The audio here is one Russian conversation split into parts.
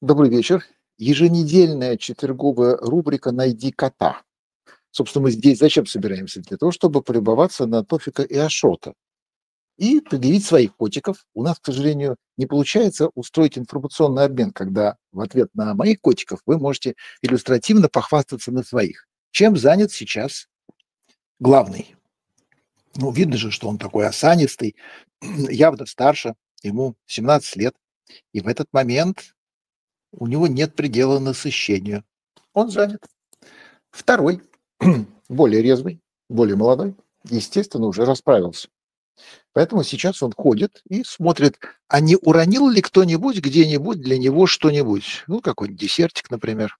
Добрый вечер. Еженедельная четверговая рубрика «Найди кота». Собственно, мы здесь зачем собираемся? Для того, чтобы полюбоваться на Тофика и Ашота и предъявить своих котиков. У нас, к сожалению, не получается устроить информационный обмен, когда в ответ на моих котиков вы можете иллюстративно похвастаться на своих. Чем занят сейчас главный? Ну, видно же, что он такой осанистый, явно старше, ему 17 лет. И в этот момент у него нет предела насыщению. Он занят. Второй, более резвый, более молодой, естественно, уже расправился. Поэтому сейчас он ходит и смотрит, а не уронил ли кто-нибудь где-нибудь для него что-нибудь. Ну, какой-нибудь десертик, например.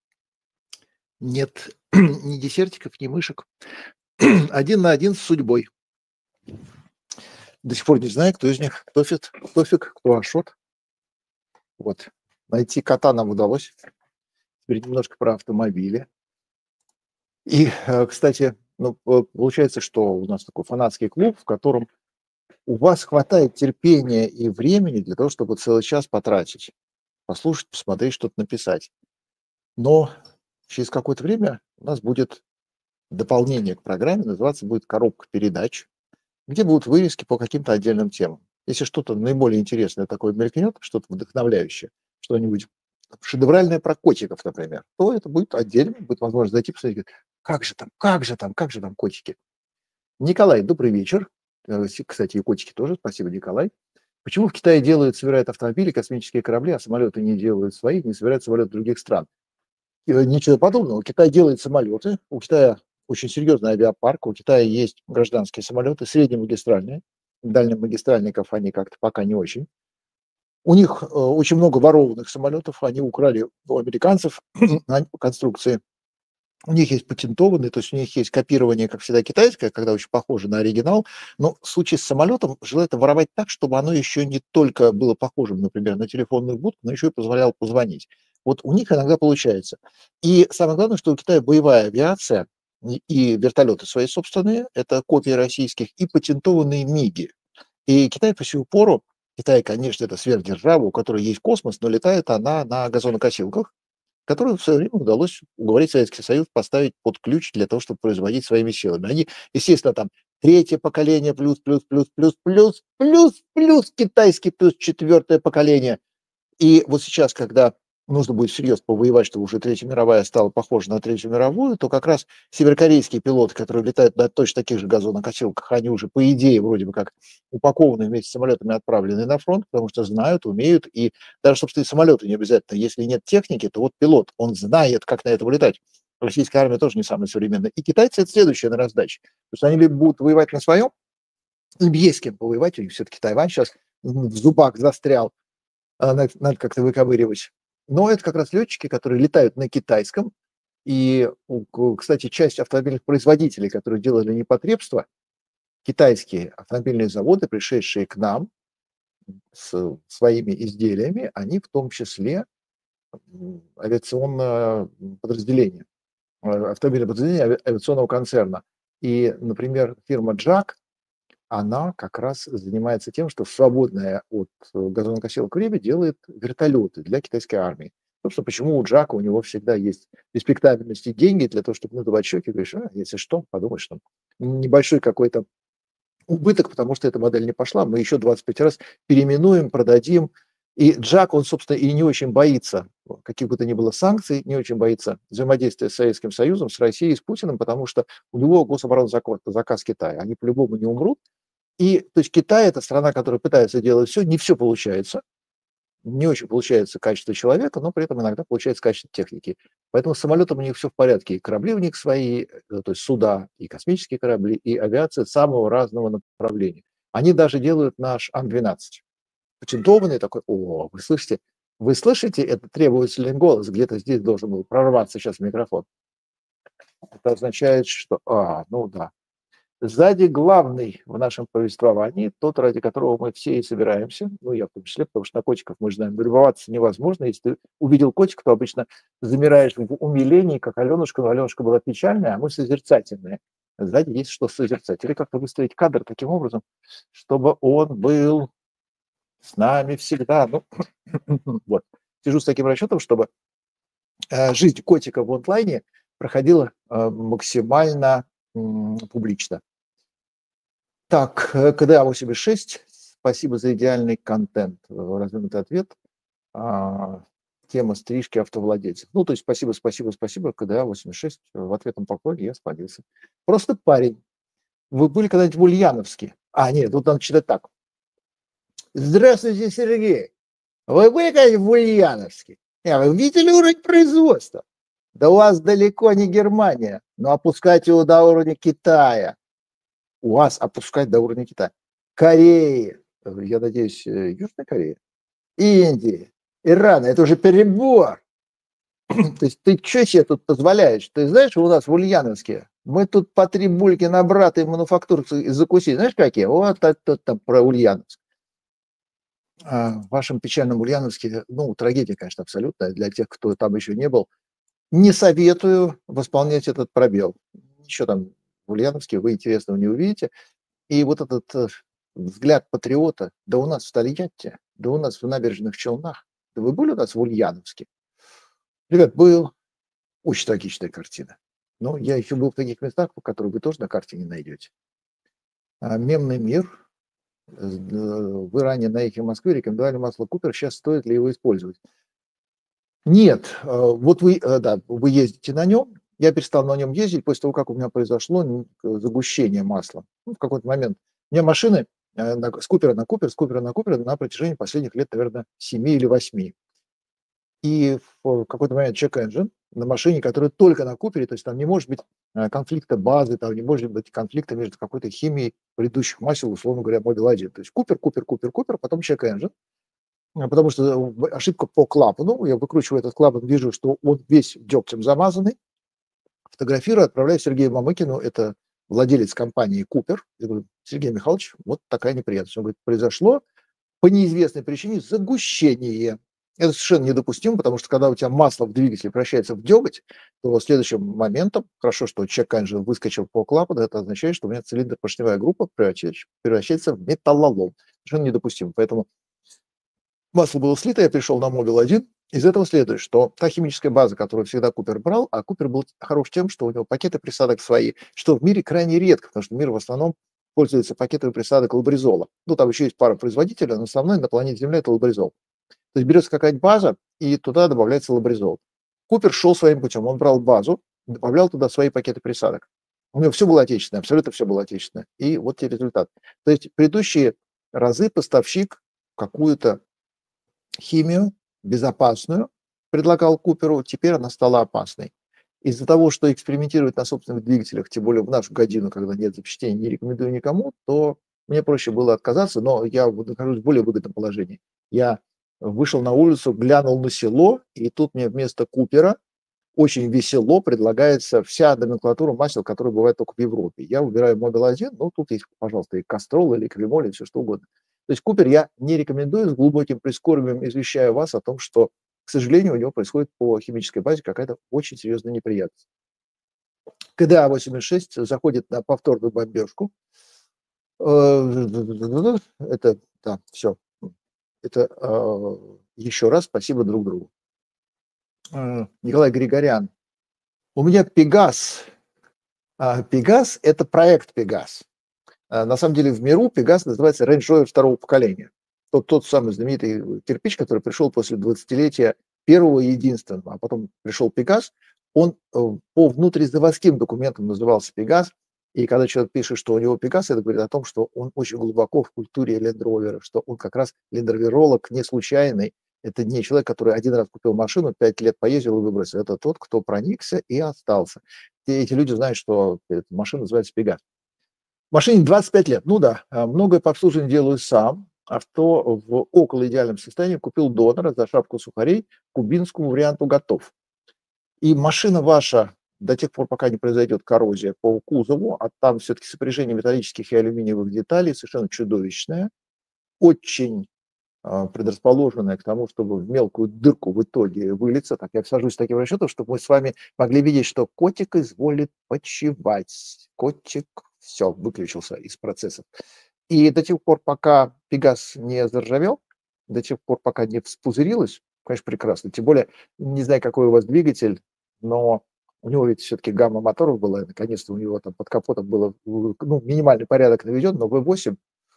Нет ни десертиков, ни мышек. Один на один с судьбой. До сих пор не знаю, кто из них Тофик, кто Ашот. Вот. Найти кота нам удалось. Теперь немножко про автомобили. И, кстати, ну, получается, что у нас такой фанатский клуб, в котором у вас хватает терпения и времени для того, чтобы целый час потратить, послушать, посмотреть, что-то написать. Но через какое-то время у нас будет дополнение к программе, называться будет «Коробка передач», где будут вырезки по каким-то отдельным темам. Если что-то наиболее интересное такое мелькнет, что-то вдохновляющее, что-нибудь шедевральное про котиков, например, то это будет отдельно, будет возможность зайти посмотреть, как же там котики. Николай, добрый вечер. Кстати, и котики тоже, спасибо, Николай. Почему в Китае собирают автомобили, космические корабли, а самолеты не делают своих, не собирают самолеты других стран? Ничего подобного. Китай делает самолеты, у Китая очень серьезный авиапарк, у Китая есть гражданские самолеты, среднемагистральные, дальнемагистральников они как-то пока не очень. У них очень много ворованных самолетов, они украли у американцев конструкции. У них есть патентованные, то есть у них есть копирование, как всегда, китайское, когда очень похоже на оригинал, но в случае с самолетом желательно воровать так, чтобы оно еще не только было похожим, например, на телефонную будку, но еще и позволяло позвонить. Вот у них иногда получается. И самое главное, что у Китая боевая авиация и вертолеты свои собственные, это копии российских, и патентованные МИГи. И Китай по сию пору, Китай, конечно, это сверхдержава, у которой есть космос, но летает она на газонокосилках, которую в свое время удалось уговорить Советский Союз поставить под ключ для того, чтобы производить своими силами. Они, естественно, там третье поколение плюс китайский плюс четвертое поколение. И вот сейчас, когда нужно будет всерьез повоевать, чтобы уже Третья мировая стала похожа на Третью мировую, то как раз северокорейские пилоты, которые летают на точно таких же газонокосилках, они уже, по идее, вроде бы как упакованы вместе с самолетами, отправлены на фронт, потому что знают, умеют, и даже, собственно, и самолеты не обязательно. Если нет техники, то вот пилот, он знает, как на этом летать. Российская армия тоже не самая современная. И китайцы — это следующая на раздаче. То есть они либо будут воевать на своем, им есть с кем повоевать, у них все-таки Тайвань сейчас в зубах застрял, надо как-то выковыривать. Но это как раз летчики, которые летают на китайском. И, кстати, часть автомобильных производителей, которые делали непотребство, китайские автомобильные заводы, пришедшие к нам с своими изделиями, они в том числе авиационное подразделение, автомобильное подразделение авиационного концерна. И, например, фирма «Джак», она как раз занимается тем, что в свободное от газонокосилок время делает вертолеты для китайской армии. Собственно, почему у Джака, у него всегда есть респектабельность и деньги для того, чтобы надувать щеки, говоришь, если что, подумаешь, там небольшой какой-то убыток, потому что эта модель не пошла, мы еще 25 раз переименуем, продадим. И Джак, он, собственно, и не очень боится, каких бы то ни было санкций, не очень боится взаимодействия с Советским Союзом, с Россией, с Путиным, потому что у него гособоронзаказ Китая. Они по-любому не умрут. И, то есть, Китай — это страна, которая пытается делать все, не все получается, не очень получается качество человека, но при этом иногда получается качество техники. Поэтому с самолетом у них все в порядке, и корабли у них свои, то есть суда, и космические корабли, и авиация самого разного направления. Они даже делают наш Ан-12. Патентованный такой, вы слышите, это требовательный голос, где-то здесь должен был прорваться сейчас микрофон. Это означает, что, ну да, сзади главный в нашем повествовании, тот, ради которого мы все и собираемся, ну, я в том числе, потому что на котиков, мы же знаем, любоваться невозможно. Если ты увидел котика, то обычно замираешь в умилении, как Аленушка, но Аленушка была печальная, а мы созерцательные. Сзади есть что созерцать. Или как-то выстроить кадр таким образом, чтобы он был с нами всегда. Ну, вот. сижу с таким расчетом, чтобы жизнь котика в онлайне проходила максимально публично. Так, КДА 86, спасибо за идеальный контент, развернутый ответ. Тема стрижки автовладельцев. Ну, то есть спасибо, КДА 86, в ответном поклоне я спалился. Просто парень. Вы были когда-нибудь в Ульяновске? Нет, тут надо читать так. Здравствуйте, Сергей. Вы были когда-нибудь в Ульяновске? Вы видели уровень производства? Да у вас далеко не Германия, но опускайте его до уровня Китая. У вас опускать до уровня Китая. Кореи, я надеюсь, Южная Корея, Индии, Ирана, это уже перебор. То есть ты что себе тут позволяешь? Ты знаешь, у нас в Ульяновске мы тут по 3 бульки на брата и мануфактуру закусили. Знаешь, какие? Вот это там про Ульяновск. В вашем печальном Ульяновске, трагедия, конечно, абсолютная для тех, кто там еще не был. Не советую восполнять этот пробел. Ничего там в Ульяновске вы интересного не увидите. И вот этот взгляд патриота, да у нас в Тольятти, да у нас в Набережных Челнах, да вы были у нас в Ульяновске? Ребят, был. Очень трагичная картина. Но я еще был в таких местах, которые вы тоже на карте не найдете. Мемный мир. Вы ранее на «Эхе Москвы» рекомендовали масло Купер. Сейчас стоит ли его использовать? Нет. Вот вы ездите на нем. Я перестал на нем ездить после того, как у меня произошло загущение масла. В какой-то момент у меня машины с Купера на Купер на протяжении последних лет, наверное, 7 или 8. И в какой-то момент check-engine на машине, которая только на Купере, то есть там не может быть конфликта базы, там не может быть конфликта между какой-то химией предыдущих масел, условно говоря, Model 1. То есть Купер, потом check-engine, потому что ошибка по клапану, я выкручиваю этот клапан, вижу, что он весь дегтем замазанный, фотографирую, отправляю Сергею Мамыкину, это владелец компании Купер. Я говорю: Сергей Михайлович, вот такая неприятность. Он говорит: произошло по неизвестной причине загущение. Это совершенно недопустимо, потому что когда у тебя масло в двигателе превращается в деготь, то следующим моментом, хорошо, что check-engine выскочил по клапану, это означает, что у меня цилиндр-поршневая группа превращается в металлолом. Совершенно недопустимо. Поэтому масло было слито, я пришел на Model 1. Из этого следует, что та химическая база, которую всегда Купер брал, а Купер был хорош тем, что у него пакеты присадок свои, что в мире крайне редко, потому что мир в основном пользуется пакетами присадок лабризола. Там еще есть пара производителей, но основной на планете Земля это лабризол. То есть берется какая-нибудь база, и туда добавляется лабризол. Купер шел своим путем, он брал базу, добавлял туда свои пакеты присадок. У него все было отечественное, абсолютно все было отечественное. И вот тебе результат. То есть предыдущие разы поставщик какую-то химию безопасную предлагал Куперу, теперь она стала опасной. Из-за того, что экспериментировать на собственных двигателях, тем более в нашу годину, когда нет запчастей, не рекомендую никому, то мне проще было отказаться, но я нахожусь в более выгодном положении. Я вышел на улицу, глянул на село, и тут мне вместо Купера очень весело предлагается вся номенклатура масел, которая бывает только в Европе. Я выбираю Model 1, тут есть, пожалуйста, и Castrol, или Кремоль, и все что угодно. То есть Купер я не рекомендую, с глубоким прискорбием извещаю вас о том, что, к сожалению, у него происходит по химической базе какая-то очень серьезная неприятность. КДА 86 заходит на повторную бомбежку. Это, да, все. Это еще раз спасибо друг другу. Николай Григорян. У меня Пегас. Пегас – это проект Пегас. На самом деле в миру Пегас называется Range Rover второго поколения. Тот самый знаменитый кирпич, который пришел после 20-летия первого и единственного. А потом пришел Пегас. Он по внутризаводским документам назывался Пегас. И когда человек пишет, что у него Пегас, это говорит о том, что он очень глубоко в культуре лендровера, что он как раз лендроверолог не случайный. Это не человек, который один раз купил машину, 5 лет поездил и выбросил. Это тот, кто проникся и остался. Эти люди знают, что эта машина называется Пегас. Машине 25 лет. Многое по обслуживанию делаю сам. Авто в около идеальном состоянии. Купил донора за шапку сухарей. Кубинскому варианту готов. И машина ваша до тех пор, пока не произойдет коррозия по кузову, а там все-таки сопряжение металлических и алюминиевых деталей совершенно чудовищное, очень предрасположенная к тому, чтобы в мелкую дырку в итоге вылиться. Так, я сажусь с таким расчетом, чтобы мы с вами могли видеть, что котик изволит почивать. Котик, все, выключился из процессов. И до тех пор, пока Пегас не заржавел, до тех пор, пока не вспузырилось, конечно, прекрасно. Тем более, не знаю, какой у вас двигатель, но у него ведь все-таки гамма моторов была, и наконец-то у него там под капотом было, ну, минимальный порядок наведен, но V8,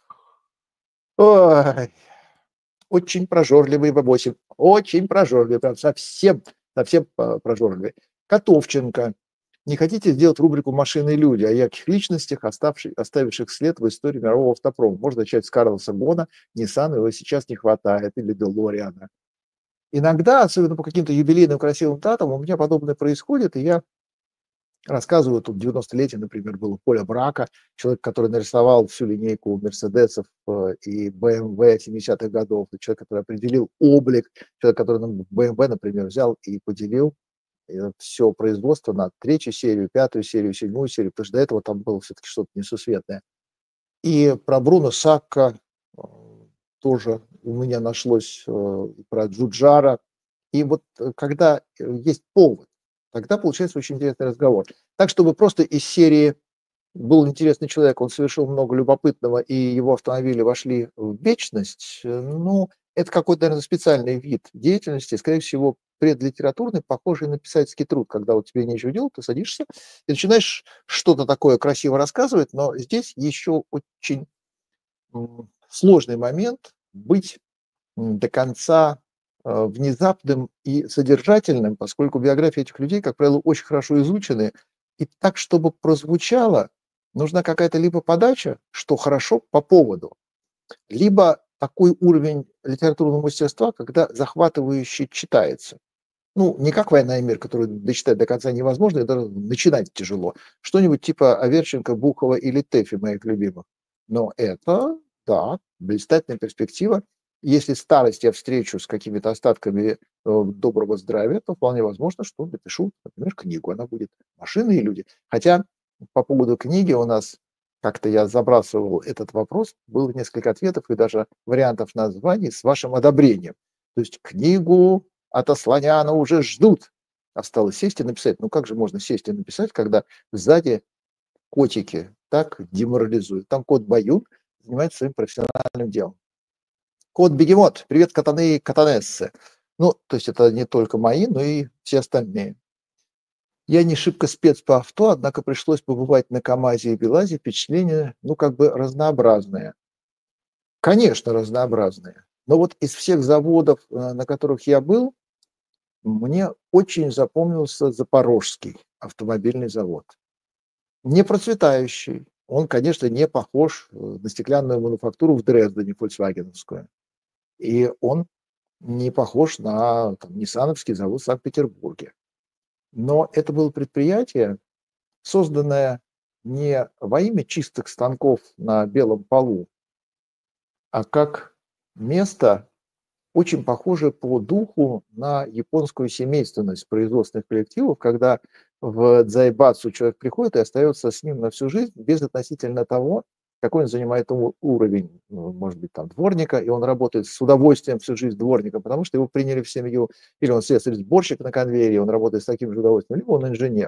ой, очень прожорливый V8, очень прожорливый, прям совсем, совсем прожорливый. Котовченко. Не хотите сделать рубрику «Машины и люди» о ярких личностях, оставивших след в истории мирового автопрома? Можно начать с Карлоса Гона, Ниссана его сейчас не хватает, или Делориана. Иногда, особенно по каким-то юбилейным красивым датам, у меня подобное происходит, и я рассказываю, тут 90-летие, например, было Поля Брака, человек, который нарисовал всю линейку Мерседесов и BMW 70-х годов, человек, который определил облик, человек, который BMW, например, взял и поделил все производство на третью серию, пятую серию, седьмую серию, потому что до этого там было все-таки что-то несусветное. И про Бруно Сакка тоже у меня нашлось, про Джуджара. И вот когда есть повод, тогда получается очень интересный разговор. Так, чтобы просто из серии был интересный человек, он совершил много любопытного, и его автомобили вошли в вечность, ну, это какой-то, наверное, специальный вид деятельности, скорее всего, предлитературный, похожий на писательский труд, когда вот тебе нечего делать, ты садишься и начинаешь что-то такое красиво рассказывать, но здесь еще очень сложный момент быть до конца внезапным и содержательным, поскольку биографии этих людей, как правило, очень хорошо изучены, и так, чтобы прозвучало, нужна какая-то либо подача, что хорошо по поводу, либо такой уровень литературного мастерства, когда захватывающе читается. Ну, не как «Война и мир», которую дочитать до конца невозможно, и даже начинать тяжело. Что-нибудь типа Аверченко, Бухова или Тэфи, моих любимых. Но это, да, блистательная перспектива. Если старость я встречу с какими-то остатками доброго здравия, то вполне возможно, что напишу, например, книгу. Она будет «Машины и люди». Хотя по поводу книги у нас как-то я забрасывал этот вопрос, было несколько ответов и даже вариантов названий с вашим одобрением. То есть книгу от Асланяна уже ждут. Осталось сесть и написать. Ну как же можно сесть и написать, когда сзади котики так деморализуют? Там кот Баюн занимается своим профессиональным делом. Кот-бегемот, привет, катаны и катанессы. Ну, то есть это не только мои, но и все остальные. Я не шибко спец по авто, однако пришлось побывать на КамАЗе и БелАЗе. Впечатления, ну, как бы разнообразные. Конечно, разнообразные. Но вот из всех заводов, на которых я был, мне очень запомнился Запорожский автомобильный завод. Не процветающий. Он, конечно, не похож на стеклянную мануфактуру в Дрездене, фольксвагеновскую. И он не похож на ниссановский завод в Санкт-Петербурге. Но это было предприятие, созданное не во имя чистых станков на белом полу, а как место, очень похожее по духу на японскую семейственность производственных коллективов, когда в дзайбацу человек приходит и остается с ним на всю жизнь, без относительно того, какой он занимает уровень, может быть, там, дворника, и он работает с удовольствием всю жизнь дворником, потому что его приняли в семью, или он слесарь-сборщик на конвейере, он работает с таким же удовольствием, либо он инженер.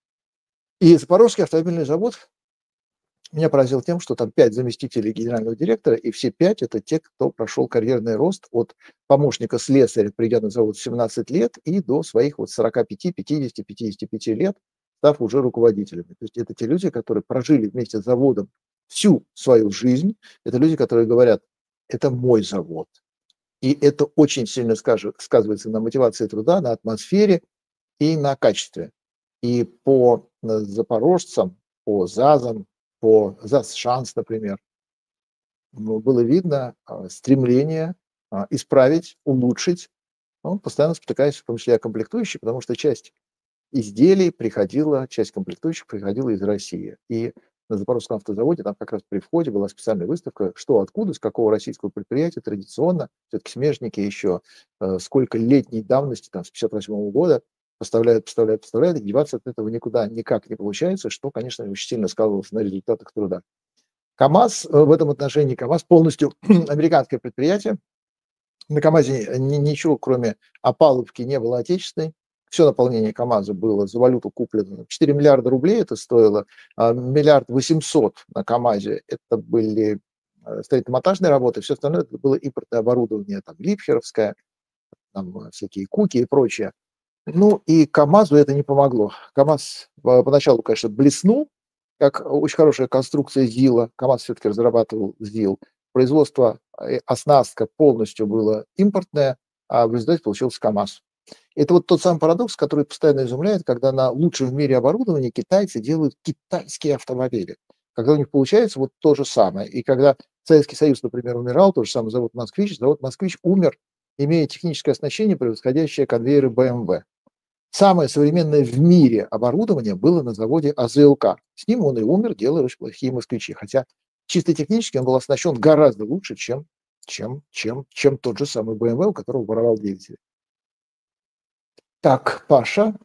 И Запорожский автомобильный завод меня поразил тем, что там 5 заместителей генерального директора, и все 5 это те, кто прошел карьерный рост от помощника слесаря, придя на завод в 17 лет, и до своих вот 45, 50, 55 лет, став уже руководителями. То есть это те люди, которые прожили вместе с заводом всю свою жизнь. Это люди, которые говорят, это мой завод. И это очень сильно сказывается на мотивации труда, на атмосфере и на качестве. И по запорожцам, по ЗАЗам, по ЗАЗ-Шанс, например, было видно стремление исправить, улучшить, постоянно спотыкаясь, в том числе о комплектующих, потому что часть изделий приходила, часть комплектующих приходила из России. И на Запорожском автозаводе там как раз при входе была специальная выставка, что откуда, с какого российского предприятия традиционно, все-таки смежники еще, сколько летней давности, там, с 58 года, поставляют, и деваться от этого никуда никак не получается, что, конечно, очень сильно сказывалось на результатах труда. КамАЗ в этом отношении, КамАЗ полностью американское предприятие. На КамАЗе ничего, кроме опалубки, не было отечественной. Все наполнение КамАЗа было за валюту куплено. 4 миллиарда рублей это стоило, 1 800 000 на КамАЗе это были строительно-монтажные работы, все остальное это было импортное оборудование, там, липхеровское, там всякие куки и прочее. Ну и КАМАЗу это не помогло. КАМАЗ поначалу, конечно, блеснул, как очень хорошая конструкция ЗИЛа. КАМАЗ все-таки разрабатывал ЗИЛ. Производство, оснастка полностью было импортное, а в результате получился КАМАЗ. Это вот тот самый парадокс, который постоянно изумляет, когда на лучшем в мире оборудовании китайцы делают китайские автомобили. Когда у них получается вот то же самое. И когда Советский Союз, например, умирал, тот же самый завод «Москвич» умер, имея техническое оснащение, превосходящее конвейеры BMW. Самое современное в мире оборудование было на заводе АЗЛК. С ним он и умер, делая очень плохие москвичи. Хотя чисто технически он был оснащен гораздо лучше, чем тот же самый BMW, у которого воровал двигатель. Так, Паша,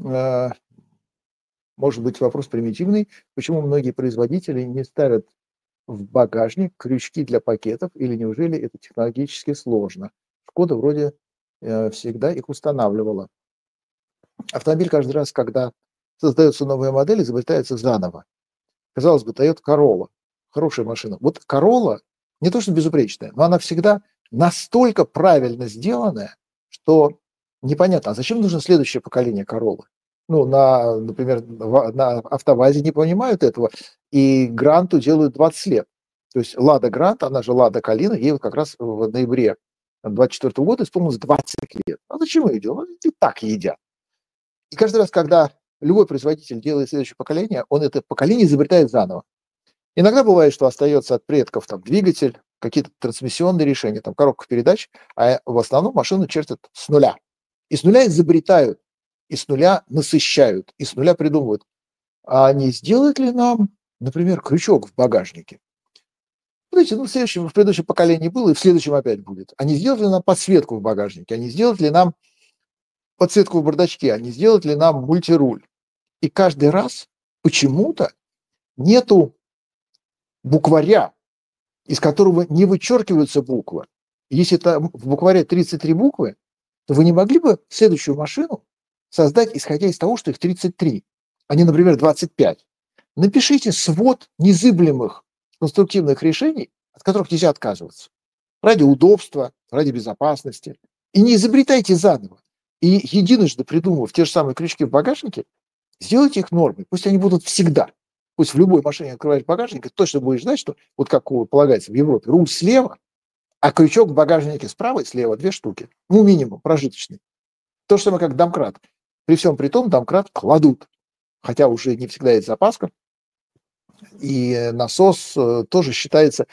может быть вопрос примитивный. Почему многие производители не ставят в багажник крючки для пакетов, или неужели это технологически сложно? Шкода вроде всегда их устанавливала. Автомобиль каждый раз, когда создается новая модель, изобретается заново. Казалось бы, Toyota Corolla, хорошая машина. Вот Corolla не то что безупречная, но она всегда настолько правильно сделанная, что непонятно, а зачем нужно следующее поколение Corolla? Ну, например, на АвтоВАЗе не понимают этого, и Гранту делают 20 лет. То есть Лада Грант, она же Лада Калина, ей вот как раз в ноябре 2024 года исполнилось 20 лет. А зачем ее делать? И так едят. И каждый раз, когда любой производитель делает следующее поколение, он это поколение изобретает заново. Иногда бывает, что остается от предков там двигатель, какие-то трансмиссионные решения, там коробка передач, а в основном машину чертят с нуля. И с нуля изобретают, и с нуля насыщают, и с нуля придумывают. А не сделать ли нам, например, крючок в багажнике? Знаете, в предыдущем поколении было, и в следующем опять будет. А не сделать ли нам подсветку в багажнике? А не сделать ли нам подсветку в бардачке? А не сделать ли нам мультируль? И каждый раз почему-то нету букваря, из которого не вычеркиваются буквы. Если там в букваре 33 буквы, то вы не могли бы следующую машину создать, исходя из того, что их 33, а не, например, 25. Напишите свод незыблемых конструктивных решений, от которых нельзя отказываться. Ради удобства, ради безопасности. И не изобретайте заново. И единожды придумав те же самые крючки в багажнике, сделайте их нормой. Пусть они будут всегда. Пусть в любой машине открываешь багажник, и точно будешь знать, что, вот как полагается в Европе, руль слева, а крючок в багажнике справа и слева 2 штуки. Ну, минимум, прожиточный. То же самое, как домкрат. При всем при том, домкрат кладут. Хотя уже не всегда есть запаска. И насос тоже считается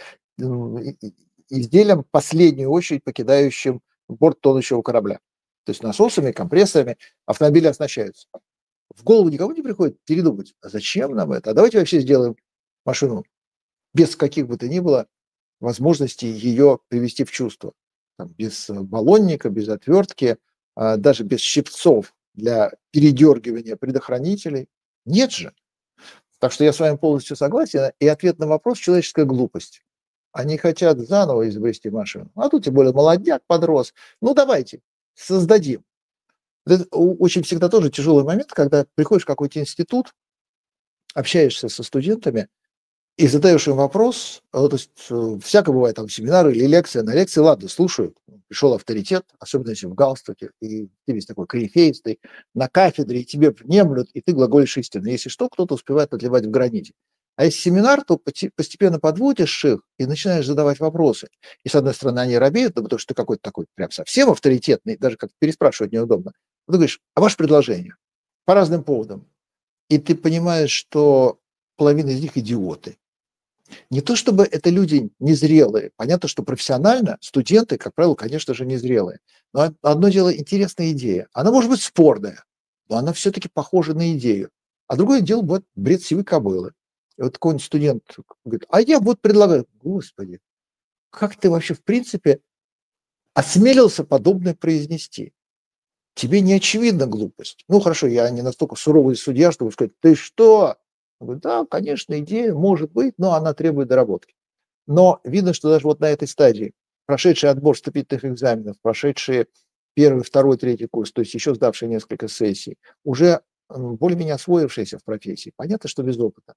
изделием в последнюю очередь покидающим борт тонущего корабля. То есть насосами, компрессорами автомобили оснащаются. В голову никому не приходит передумать, а зачем нам это? А давайте вообще сделаем машину без каких бы то ни было возможностей ее привести в чувство. Там, без баллонника, без отвертки, даже без щипцов для передергивания предохранителей. Нет же. Так что я с вами полностью согласен. И ответ на вопрос – человеческая глупость. Они хотят заново изобрести машину. А тут тем более молодняк подрос. Ну давайте, создадим. Это очень всегда тоже тяжелый момент, когда приходишь в какой-то институт, общаешься со студентами и задаешь им вопрос, то есть всякое бывает, там семинары или лекции, на лекции, ладно, слушают, пришел авторитет, особенно если в галстуке, и ты весь такой корифейстый, на кафедре, и тебе внемлют, и ты глаголишь истину. Если что, кто-то успевает отливать в граните. А если семинар, то постепенно подводишь их и начинаешь задавать вопросы. И, с одной стороны, они робеют, потому что ты какой-то такой прям совсем авторитетный, даже как переспрашивать неудобно. Ты говоришь, а ваше предложение? По разным поводам. И ты понимаешь, что половина из них идиоты. Не то чтобы это люди незрелые. Понятно, что профессионально студенты, как правило, конечно же, незрелые. Но одно дело интересная идея. Она может быть спорная, но она все-таки похожа на идею. А другое дело будет бред сивой кобылы. И вот какой-нибудь студент говорит, а я вот предлагаю. Господи, как ты вообще в принципе осмелился подобное произнести? Тебе не очевидна глупость. Ну, хорошо, я не настолько суровый судья, чтобы сказать, ты что? Он говорит, да, конечно, идея может быть, но она требует доработки. Но видно, что даже вот на этой стадии, прошедшие отбор вступительных экзаменов, прошедшие первый, второй, третий курс, то есть еще сдавшие несколько сессий, уже более-менее освоившиеся в профессии, понятно, что без опыта,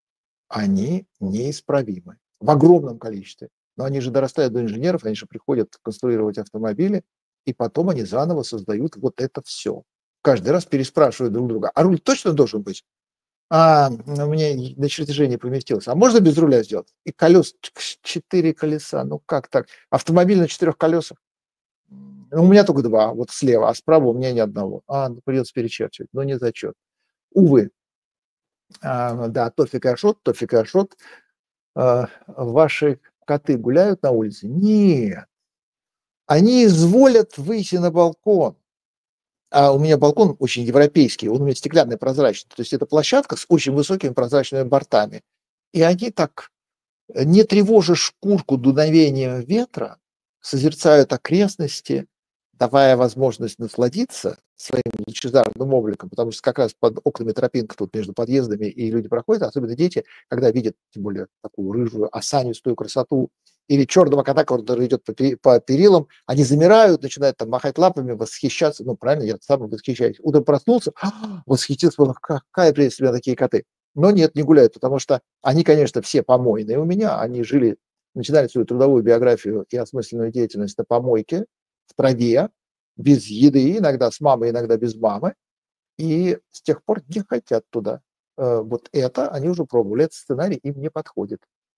они неисправимы в огромном количестве. Но они же дорастают до инженеров, они же приходят конструировать автомобили, и потом они заново создают вот это все. Каждый раз переспрашивают друг друга: а руль точно должен быть? У меня на чертеже не поместился. А можно без руля сделать? И колес 4 колеса. Ну как так? Автомобиль на 4 колесах? Ну, у меня только 2, вот слева, а справа у меня ни одного. Ну, придется перечерчивать, но не зачет. Увы. Да, Тофик и Ашот, Тофик и Ашот. Ваши коты гуляют на улице? Нет. Они изволят выйти на балкон. А у меня балкон очень европейский, он у меня стеклянный, прозрачный. То есть это площадка с очень высокими прозрачными бортами. И они так, не тревожа шкурку дуновением ветра, созерцают окрестности, давая возможность насладиться своим лучезарным обликом, потому что как раз под окнами тропинка тут между подъездами, и люди проходят, особенно дети, когда видят, тем более, такую рыжую, осанистую красоту, или черного кота, который идет по перилам, они замирают, начинают там махать лапами, восхищаться. Ну, правильно, я сам восхищаюсь. Утром проснулся, восхитился, какая прелесть у меня такие коты. Но нет, не гуляют, потому что они, конечно, все помойные у меня, они жили, начинали свою трудовую биографию и осмысленную деятельность на помойке, в траве, без еды, иногда с мамой, иногда без мамы, и с тех пор не хотят туда. Вот это они уже пробовали, этот сценарий им не подходит.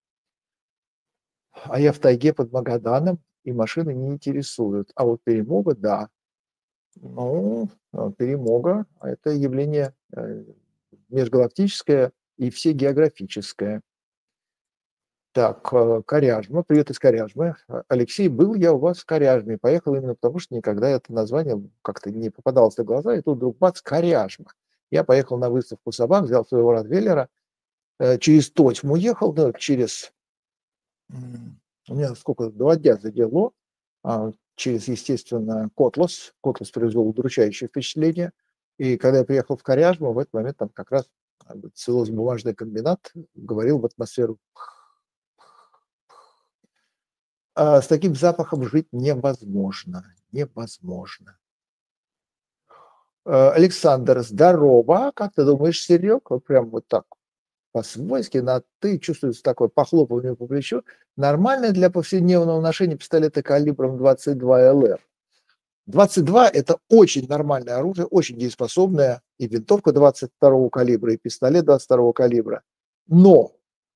А я в тайге под Магаданом, и машины не интересуют. А вот перемога, да. Ну, перемога – это явление межгалактическое и всегеографическое. Так, Коряжма. Привет из Коряжмы. Алексей, был я у вас в Коряжме. Поехал именно потому, что никогда это название как-то не попадалось на глаза, и тут вдруг бац, Коряжма. Я поехал на выставку собак, взял своего ротвейлера, через Тотьму ехал, да, через... У меня сколько, 2 дня задело, через, естественно, Котлас. Котлас произвел удручающее впечатление. И когда я приехал в Коряжму, в этот момент там как раз целлулозно-бумажный комбинат говорил в атмосферу. С таким запахом жить невозможно. Невозможно. Александр, здорово. Как ты думаешь, Серег? Вот прям вот так по-свойски, на «ты», чувствуется такое похлопывание по плечу. Нормально для повседневного ношения пистолета калибром 22 ЛР. 22 – это очень нормальное оружие, очень дееспособное, и винтовка 22 калибра, и пистолет 22 калибра. Но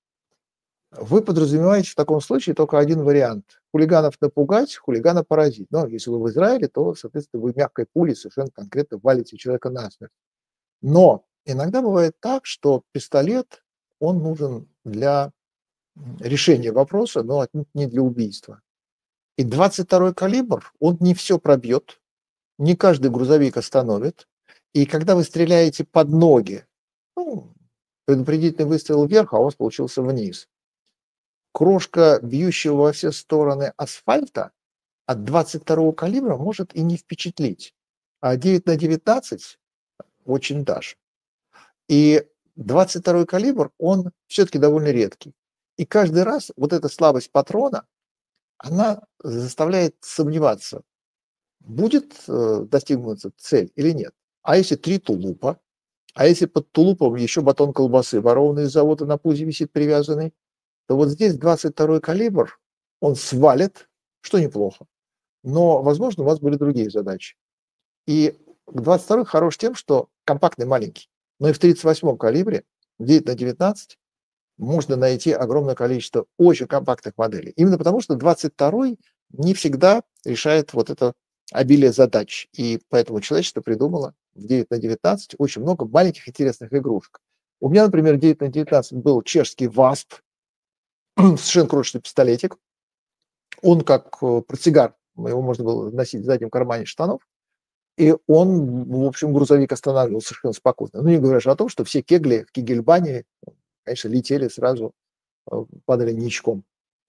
вы подразумеваете в таком случае только один вариант. Хулиганов напугать, хулигана поразить. Но если вы в Израиле, то, соответственно, вы мягкой пулей совершенно конкретно валите человека насмерть. Но иногда бывает так, что пистолет, он нужен для решения вопроса, но отнюдь не для убийства. И 22 калибр, он не все пробьет, не каждый грузовик остановит. И когда вы стреляете под ноги, предупредительный выстрел вверх, а у вас получился вниз. Крошка, бьющего во все стороны асфальта, от 22 калибра может и не впечатлить. А 9 на 19 очень даже. И 22 калибр, он все-таки довольно редкий. И каждый раз вот эта слабость патрона, она заставляет сомневаться, будет достигнута цель или нет. А если 3 тулупа, а если под тулупом еще батон колбасы, ворованный из завода на пузе висит привязанный, то вот здесь 22 калибр, он свалит, что неплохо. Но, возможно, у вас были другие задачи. И 22 хорош тем, что компактный, маленький. Но и в 38 калибре, 9 на 19, можно найти огромное количество очень компактных моделей. Именно потому, что 22 не всегда решает вот это обилие задач. И поэтому человечество придумало в 9 на 19 очень много маленьких интересных игрушек. У меня, например, 9 на 19 был чешский ВАСП, совершенно крошечный пистолетик. Он как портсигар, его можно было носить в заднем кармане штанов. И он, в общем, грузовик останавливал совершенно спокойно. Ну, не говоря же о том, что все кегли в Кегельбане, конечно, летели сразу, падали ничком.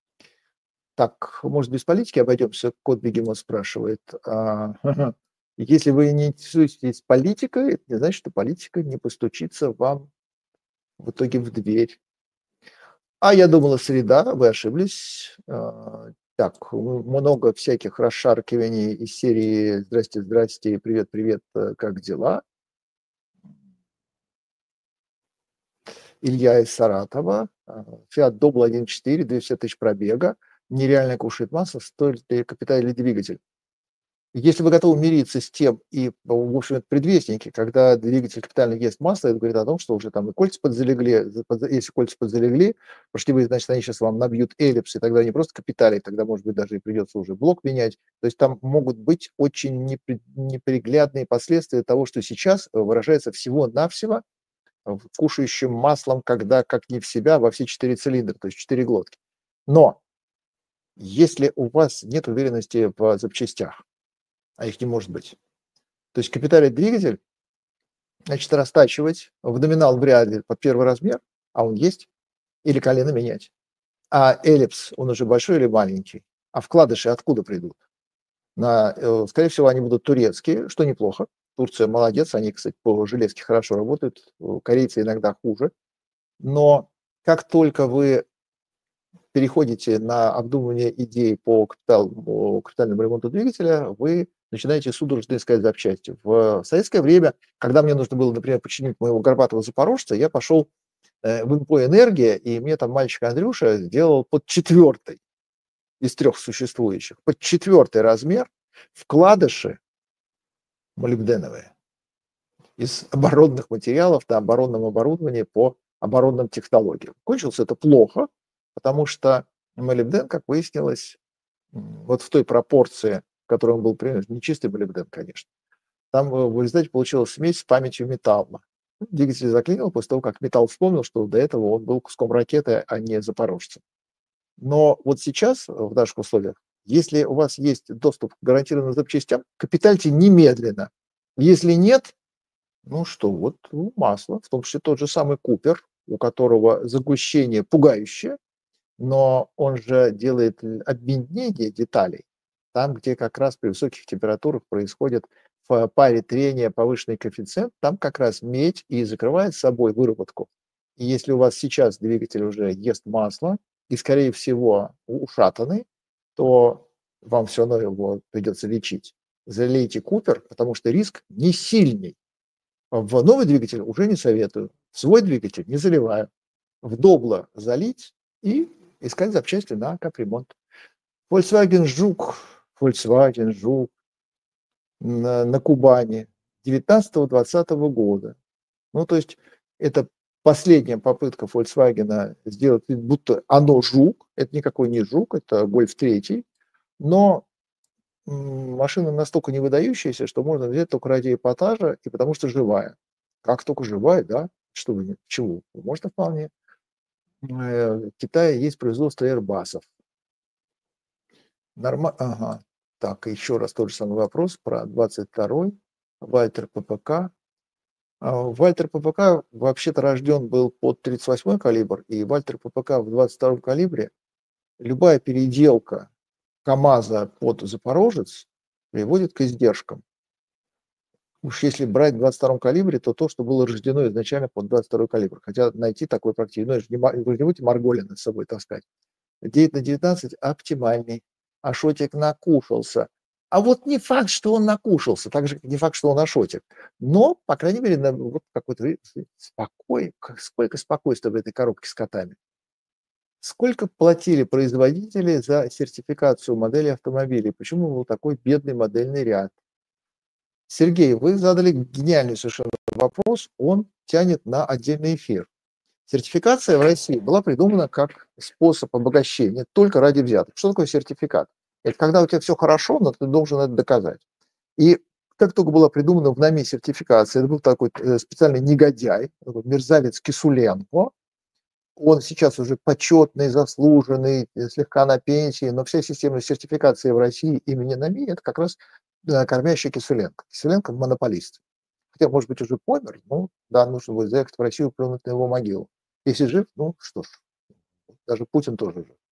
Так, может, без политики обойдемся? Кот Бегемот спрашивает. Если вы не интересуетесь политикой, это не значит, что политика не постучится вам в итоге в дверь. А я думала, среда, вы ошиблись. Так, много всяких расшаркиваний из серии «Здрасте, здрасте, привет, привет, как дела?» Илья из Саратова. Fiat Doblo 1.4, 200 тысяч пробега. Нереально кушает масло, стоит ли капитальный двигатель? Если вы готовы мириться с тем, и, в общем, это предвестники, когда двигатель капитально ест масло, это говорит о том, что уже там и кольца подзалегли, если кольца подзалегли, пошли вы, значит, они сейчас вам набьют эллипс, и тогда не просто капиталий, тогда, может быть, даже и придется уже блок менять. То есть там могут быть очень неприглядные последствия того, что сейчас выражается всего-навсего в кушающем маслом, когда как не в себя, во все 4 цилиндра, то есть 4 глотки. Но если у вас нет уверенности в запчастях, а их не может быть, то есть капиталий двигатель, значит, растачивать в номинал вряд ли под первый размер, а он есть, или колено менять. А эллипс, он уже большой или маленький? А вкладыши откуда придут? Скорее всего, они будут турецкие, что неплохо. Турция молодец, они, кстати, по железке хорошо работают, корейцы иногда хуже. Но как только вы переходите на обдумывание идей по капитальному ремонту двигателя, вы начинаете судорожно искать запчасти. В советское время, когда мне нужно было, например, починить моего горбатого запорожца, я пошел в НПО «Энергия», и мне там мальчик Андрюша сделал под 4 из 3 существующих, под 4 размер вкладыши молибденовые из оборонных материалов на оборонном оборудовании по оборонным технологиям. Кончилось это плохо, потому что молибден, как выяснилось, вот в той пропорции, в которой он был примерно, не чистый молибден, конечно, там в результате получилась смесь с памятью металла. Двигатель заклинил после того, как металл вспомнил, что до этого он был куском ракеты, а не запорожцем. Но вот сейчас, в наших условиях, если у вас есть доступ к гарантированным запчастям, капитальте немедленно. Если нет, ну что, вот масло, в том числе тот же самый Купер, у которого загущение пугающее, но он же делает объединение деталей там, где как раз при высоких температурах происходит в паре трения повышенный коэффициент, там как раз медь и закрывает собой выработку. И если у вас сейчас двигатель уже ест масло и, скорее всего, ушатанный, то вам все равно его придется лечить. Залейте Купер, потому что риск не сильный. В новый двигатель уже не советую. В свой двигатель не заливаю. В добло залить и искать запчасти на капремонт. Volkswagen Жук на Кубани 19-20 года. Ну, то есть это последняя попытка Volkswagen сделать вид, будто оно Жук. Это никакой не Жук, это Гольф 3. Но машина настолько не выдающаяся, что можно взять только ради эпатажа и потому что живая. Как только живая, да, что вы, чего? Можно вполне. В Китае есть производство Airbus'ов. Ага. Так, еще раз тот же самый вопрос про 22-й. Вальтер ППК. Вальтер ППК вообще-то рожден был под 38-й калибр, и Вальтер ППК в 22-м калибре, любая переделка КАМАЗа под Запорожец приводит к издержкам. Уж если брать в 22-м калибре, то то, что было рождено изначально под 22-й калибр. Хотя найти такой практически, вы не будете Марголина с собой таскать. 9/19 оптимальный. Ашотик накушался. А вот не факт, что он накушался, так же, как не факт, что он ашотик. Но, по крайней мере, вот какой-то сколько спокойствия в этой коробке с котами. Сколько платили производители за сертификацию модели автомобилей? Почему был такой бедный модельный ряд? Сергей, вы задали гениальный совершенно вопрос, он тянет на отдельный эфир. Сертификация в России была придумана как способ обогащения только ради взяток. Что такое сертификат? Это когда у тебя все хорошо, но ты должен это доказать. И как только была придумана в НАМИ сертификация, это был такой специальный негодяй, такой мерзавец Кисуленко. Он сейчас уже почетный, заслуженный, слегка на пенсии, но вся система сертификации в России имени НАМИ – это как раз кормящий Кисуленко. Кисуленко – монополист. Хотя, может быть, уже помер, но да, нужно будет заехать в Россию, плюнуть на его могилу. Если жив, ну что ж, даже Путин тоже жив.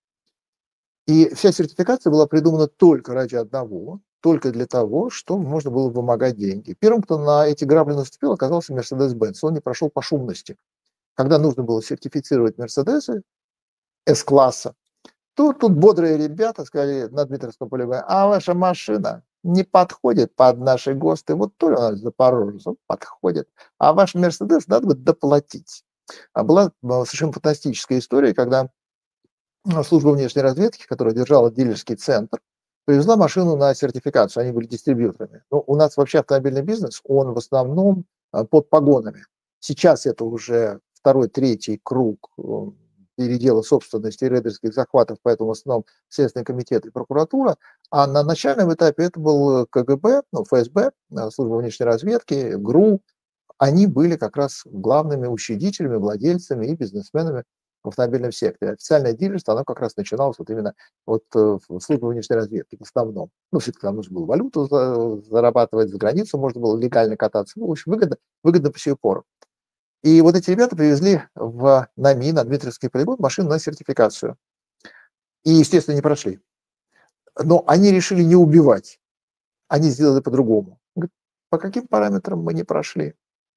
И вся сертификация была придумана только ради одного, только для того, чтобы можно было вымогать деньги. Первым, кто на эти грабли наступил, оказался Mercedes-Benz. Он не прошел по шумности. Когда нужно было сертифицировать Мерседесы С-класса, то тут бодрые ребята сказали на Дмитровском полигоне: а ваша машина не подходит под наши ГОСТы, вот то ли она Запорожец, он подходит, а ваш Мерседес надо бы доплатить. А была совершенно фантастическая история, когда служба внешней разведки, которая держала дилерский центр, привезла машину на сертификацию, они были дистрибьюторами. Но у нас вообще автомобильный бизнес, он в основном под погонами. Сейчас это уже второй, третий круг передела собственности и рейдерских захватов, поэтому в основном Следственный комитет и прокуратура. А на начальном этапе это был КГБ, ну, ФСБ, служба внешней разведки, ГРУ. Они были как раз главными учредителями, владельцами и бизнесменами в автомобильном секторе. Официальное дилерство, оно как раз начиналось вот именно от службы внешней разведки в основном. Ну, все-таки нам нужно было валюту зарабатывать, за границу можно было легально кататься. Ну, в общем, выгодно по сию пору. И вот эти ребята привезли в НАМИ, на Дмитриевский полигон, машину на сертификацию. И, естественно, не прошли. Но они решили не убивать. Они сделали по-другому. По каким параметрам мы не прошли?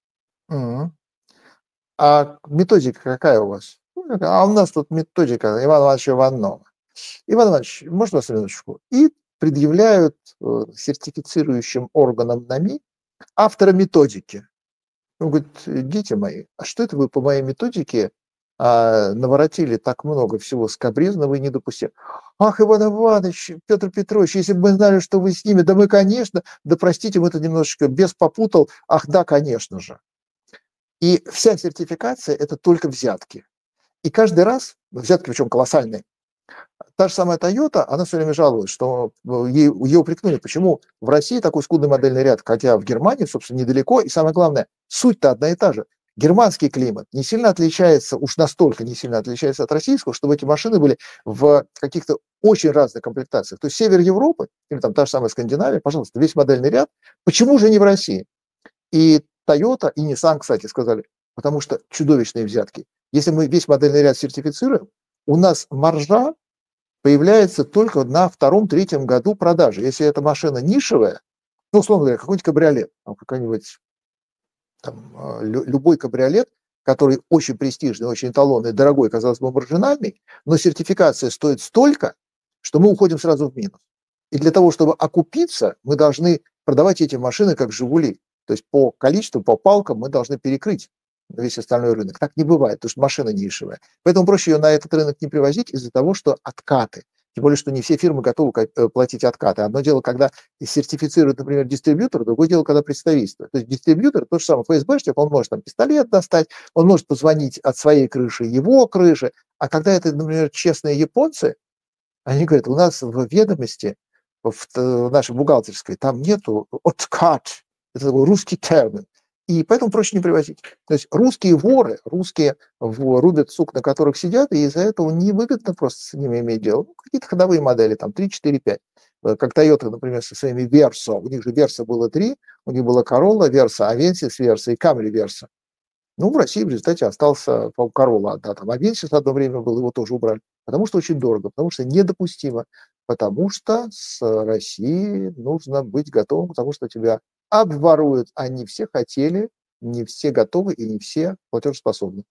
А методика какая у вас? А у нас тут методика Ивана Ивановича Иванова. Иван Иванович, можно вас минуточку? И предъявляют сертифицирующим органам НАМИ автора методики. Он говорит, дети мои, а что это вы по моей методике наворотили так много всего скабрезного и недопустимого? Ах, Иван Иванович, Петр Петрович, если бы мы знали, что вы с ними, да мы, конечно, да простите, мы это немножечко без попутал, ах да, конечно же. И вся сертификация – это только взятки. И каждый раз, взятки причем колоссальные, та же самая Toyota, она все время жалуется, что ее упрекнули, почему в России такой скудный модельный ряд, хотя в Германии, собственно, недалеко, и самое главное, суть-то одна и та же. Германский климат не сильно отличается, уж настолько не сильно отличается от российского, чтобы эти машины были в каких-то очень разных комплектациях. То есть север Европы, или там та же самая Скандинавия, пожалуйста, весь модельный ряд, почему же не в России? И Toyota, и Nissan, кстати, сказали, потому что чудовищные взятки. Если мы весь модельный ряд сертифицируем, у нас маржа появляется только на втором-третьем году продажи. Если эта машина нишевая, ну, условно говоря, какой-нибудь кабриолет, какой-нибудь любой кабриолет, который очень престижный, очень эталонный, дорогой, казалось бы, маржинальный, но сертификация стоит столько, что мы уходим сразу в минус. И для того, чтобы окупиться, мы должны продавать эти машины как «Жигули». То есть по количеству, по палкам мы должны перекрыть весь остальной рынок. Так не бывает, потому что машина нишевая. Поэтому проще ее на этот рынок не привозить из-за того, что откаты. Тем более, что не все фирмы готовы платить откаты. Одно дело, когда сертифицируют, например, дистрибьютор, другое дело, когда представительство. То есть дистрибьютор, то же самое, ФСБшник, он может там пистолет достать, он может позвонить от своей крыши его крыши. А когда это, например, честные японцы, они говорят, у нас в ведомости, в нашей бухгалтерской, там нету откат. Это такой русский термин. И поэтому проще не привозить. То есть русские воры, русские рубят сук, на которых сидят, и из-за этого невыгодно просто с ними иметь дело. Ну, какие-то ходовые модели, там 3, 4, 5. Как Toyota, например, со своими Verso. У них же Verso было 3, у них была Corolla Verso, Avensis Verso и Camry Verso. Ну, в России в результате остался Corolla, да, там Avensis одно время был, его тоже убрали. Потому что очень дорого, потому что недопустимо. Потому что с Россией нужно быть готовым, потому что тебя обворуют, а не все хотели, не все готовы и не все платежеспособны.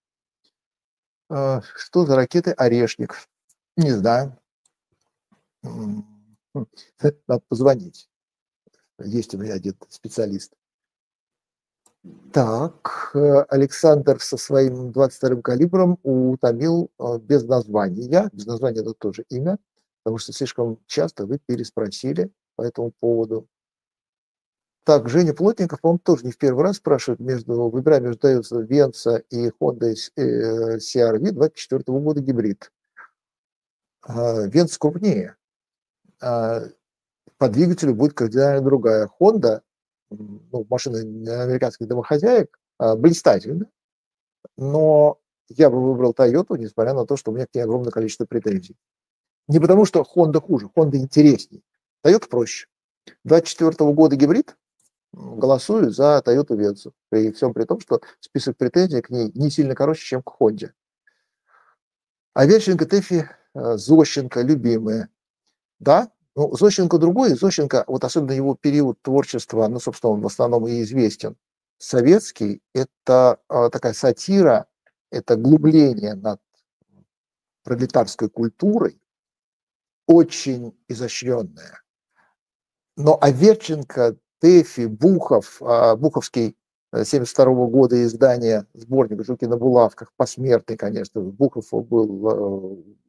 Что за ракеты «Орешник»? Не знаю. Надо позвонить. Есть у меня один специалист. Так, Александр со своим 22-м калибром утомил без названия. Без названия это тоже имя, потому что слишком часто вы переспросили по этому поводу. Так, Женя Плотников, по-моему, тоже не в первый раз спрашивает, выбирая между Toyota Venza и Honda CR-V 24 года гибрид. Venza крупнее. По двигателю будет кардинально другая. Honda, ну, машина американских домохозяек, блистательна, но я бы выбрал Toyota, несмотря на то, что у меня к ней огромное количество претензий. Не потому, что Honda хуже, Honda интереснее. Toyota проще. 24 года гибрид, голосую за Toyota Venza. При всем при том, что список претензий к ней не сильно короче, чем к Honda. А Верченко, Тэфи, Зощенко, любимые. Да, ну, Зощенко другой. Зощенко, вот особенно его период творчества, ну, собственно, он в основном и известен, советский, это такая сатира, это глубление над пролетарской культурой, очень изощренная. Но Аверченко, Тэфи, Бухов, Буховский 1972 года издание сборника «Жуки на булавках», посмертный, конечно, Бухов был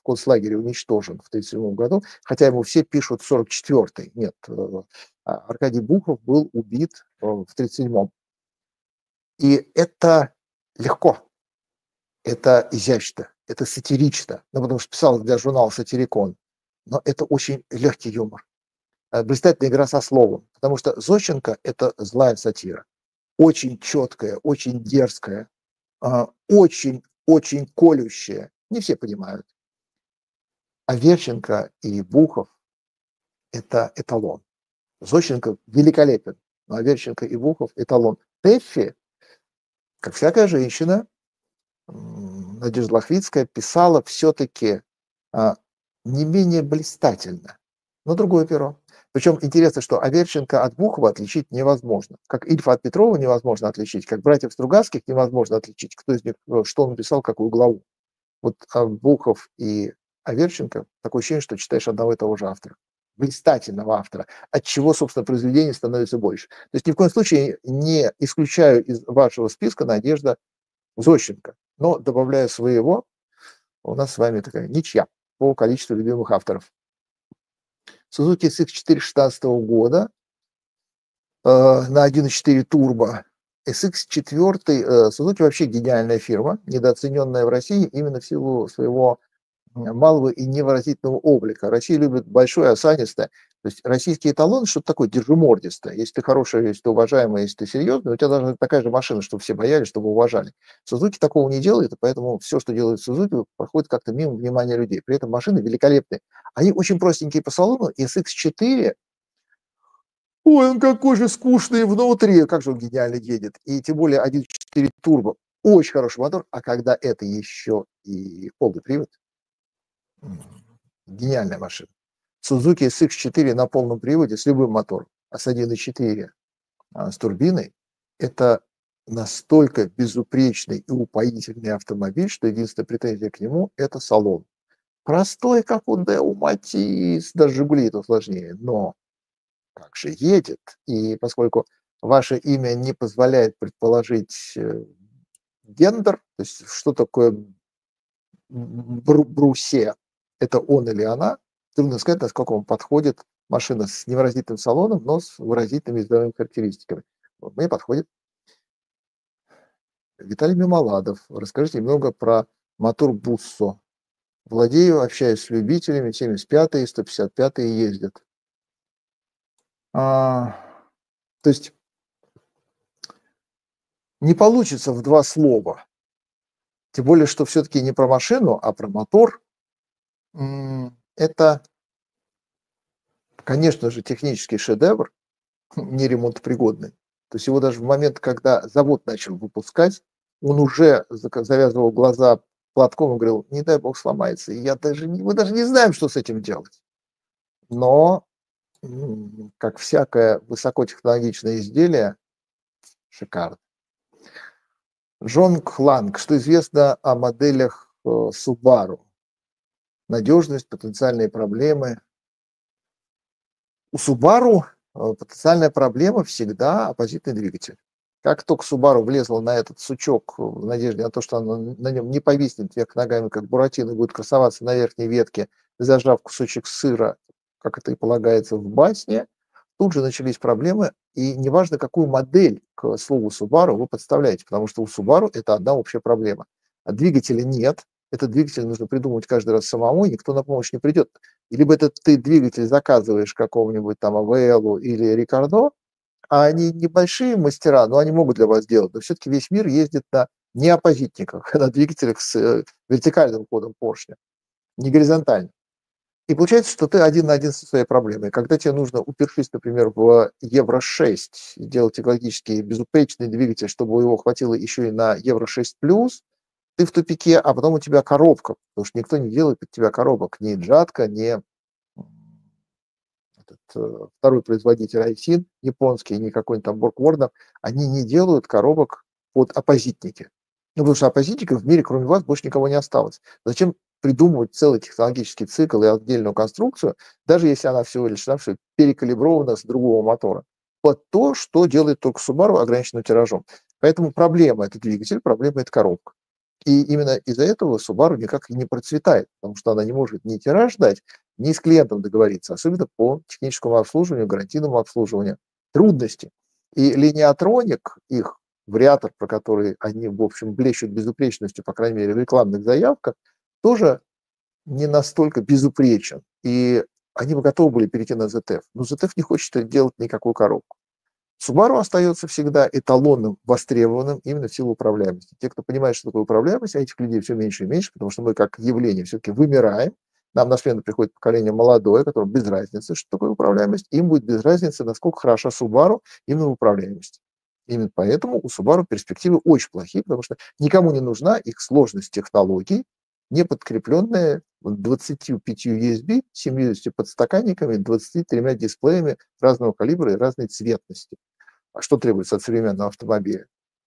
концлагере уничтожен в 1937 году, хотя ему все пишут 44-й. Нет, Аркадий Бухов был убит в 1937-м. И это легко, это изящно, это сатирично, ну, потому что писал для журнала «Сатирикон». Но это очень легкий юмор, блистательная игра со словом, потому что Зощенко – это злая сатира, очень четкая, очень дерзкая, очень колющая. Не все понимают. А Верченко и Бухов – это эталон. Зощенко великолепен, но Аверченко и Бухов – эталон. Тэффи, как всякая женщина, Надежда Лохвицкая писала все-таки не менее блистательно, но другое перо. Причем интересно, что Аверченко от Бухова отличить невозможно. Как Ильфа от Петрова невозможно отличить, как братьев Стругацких невозможно отличить, кто из них, что он написал, какую главу. Вот Бухов и Аверченко, такое ощущение, что читаешь одного и того же автора, блистательного автора, от чего, собственно, произведений становится больше. То есть ни в коем случае не исключаю из вашего списка Надежда Зощенко, но добавляю своего, у нас с вами такая ничья по количеству любимых авторов. Suzuki SX4 16 года на 1.4 турбо. SX4, Suzuki вообще гениальная фирма, недооцененная в России именно в силу своего малого и невыразительного облика. Россия любит большое, осанистое. То есть российский эталон, что-то такое держимордистое. Если ты хороший, если ты уважаемый, если ты серьезный, у тебя должна быть такая же машина, чтобы все боялись, чтобы уважали. Suzuki такого не делает, и поэтому все, что делает Suzuki, проходит как-то мимо внимания людей. При этом машины великолепные. Они очень простенькие по салону, и SX4, ой, он какой же скучный внутри, как же он гениально едет. И тем более 1.4 турбо, очень хороший мотор, а когда это еще и полный привод, гениальная машина. Suzuki SX4 на полном приводе с любым мотором, а с 1.4 с турбиной, это настолько безупречный и упоительный автомобиль, что единственная претензия к нему – это салон. Простой, как у Део Матис, даже Жигули это сложнее, но как же едет. И поскольку ваше имя не позволяет предположить гендер, то есть что такое Брусе, это он или она, трудно сказать, насколько он подходит. Машина с невыразительным салоном, но с выразительными ездовыми характеристиками. Вот, мне подходит. Виталий Мимоладов. Расскажите немного про мотор Буссо. Владею, общаюсь с любителями, 75-е, 155-е ездят. То есть не получится в два слова. Тем более, что все-таки не про машину, а про мотор. Это, конечно же, технический шедевр, не ремонтопригодный. То есть его даже в момент, когда завод начал выпускать, он уже завязывал глаза платком и говорил, не дай бог сломается. И мы даже не знаем, что с этим делать. Но, как всякое высокотехнологичное изделие, шикарно. Джон Кланг. Что известно о моделях Subaru? Надежность, потенциальные проблемы. У Subaru потенциальная проблема всегда оппозитный двигатель. Как только Subaru влезла на этот сучок в надежде на то, что она на нем не повиснет вверх ногами, как Буратино, будет красоваться на верхней ветке, зажав кусочек сыра, как это и полагается в басне, тут же начались проблемы. И неважно, какую модель к слову Subaru вы подставляете, потому что у Subaru это одна общая проблема. А двигателя нет, этот двигатель нужно придумывать каждый раз самому, и никто на помощь не придет. И либо это ты двигатель заказываешь какого-нибудь там АВЛ или Рикардо, а они небольшие мастера, но они могут для вас делать. Но все-таки весь мир ездит на не оппозитниках, на двигателях с вертикальным ходом поршня, не горизонтально. И получается, что ты один на один со своей проблемой. Когда тебе нужно, упершись, например, в Евро-6, делать экологически безупречный двигатель, чтобы его хватило еще и на Евро-6+, ты в тупике, а потом у тебя коробка, потому что никто не делает под тебя коробок, ни Джатка, ни второй производитель Айсин, японский, ни какой-нибудь там Борг-Ворнер, они не делают коробок под оппозитники. Ну, потому что оппозитников в мире, кроме вас, больше никого не осталось. Зачем придумывать целый технологический цикл и отдельную конструкцию, даже если она всего лишь перекалибрована с другого мотора, под то, что делает только Subaru ограниченным тиражом. Поэтому проблема – это двигатель, проблема – это коробка. И именно из-за этого Subaru никак и не процветает, потому что она не может ни тираж дать, ни с клиентом договориться, особенно по техническому обслуживанию, гарантийному обслуживанию. Трудности. И линеатроник, их вариатор, про который они, в общем, блещут безупречностью, по крайней мере, в рекламных заявках, тоже не настолько безупречен. И они бы готовы были перейти на ZF. Но ZF не хочет делать никакую коробку. Subaru остается всегда эталонным, востребованным именно в силу управляемости. Те, кто понимает, что такое управляемость, а этих людей все меньше и меньше, потому что мы как явление все-таки вымираем. Нам на смену приходит поколение молодое, которому без разницы, что такое управляемость. Им будет без разницы, насколько хороша Subaru именно в управляемости. Именно поэтому у Subaru перспективы очень плохие, потому что никому не нужна их сложность технологий, не подкрепленная 25 USB, 70 подстаканниками, 23 дисплеями разного калибра и разной цветности. А что требуется от современного автомобиля?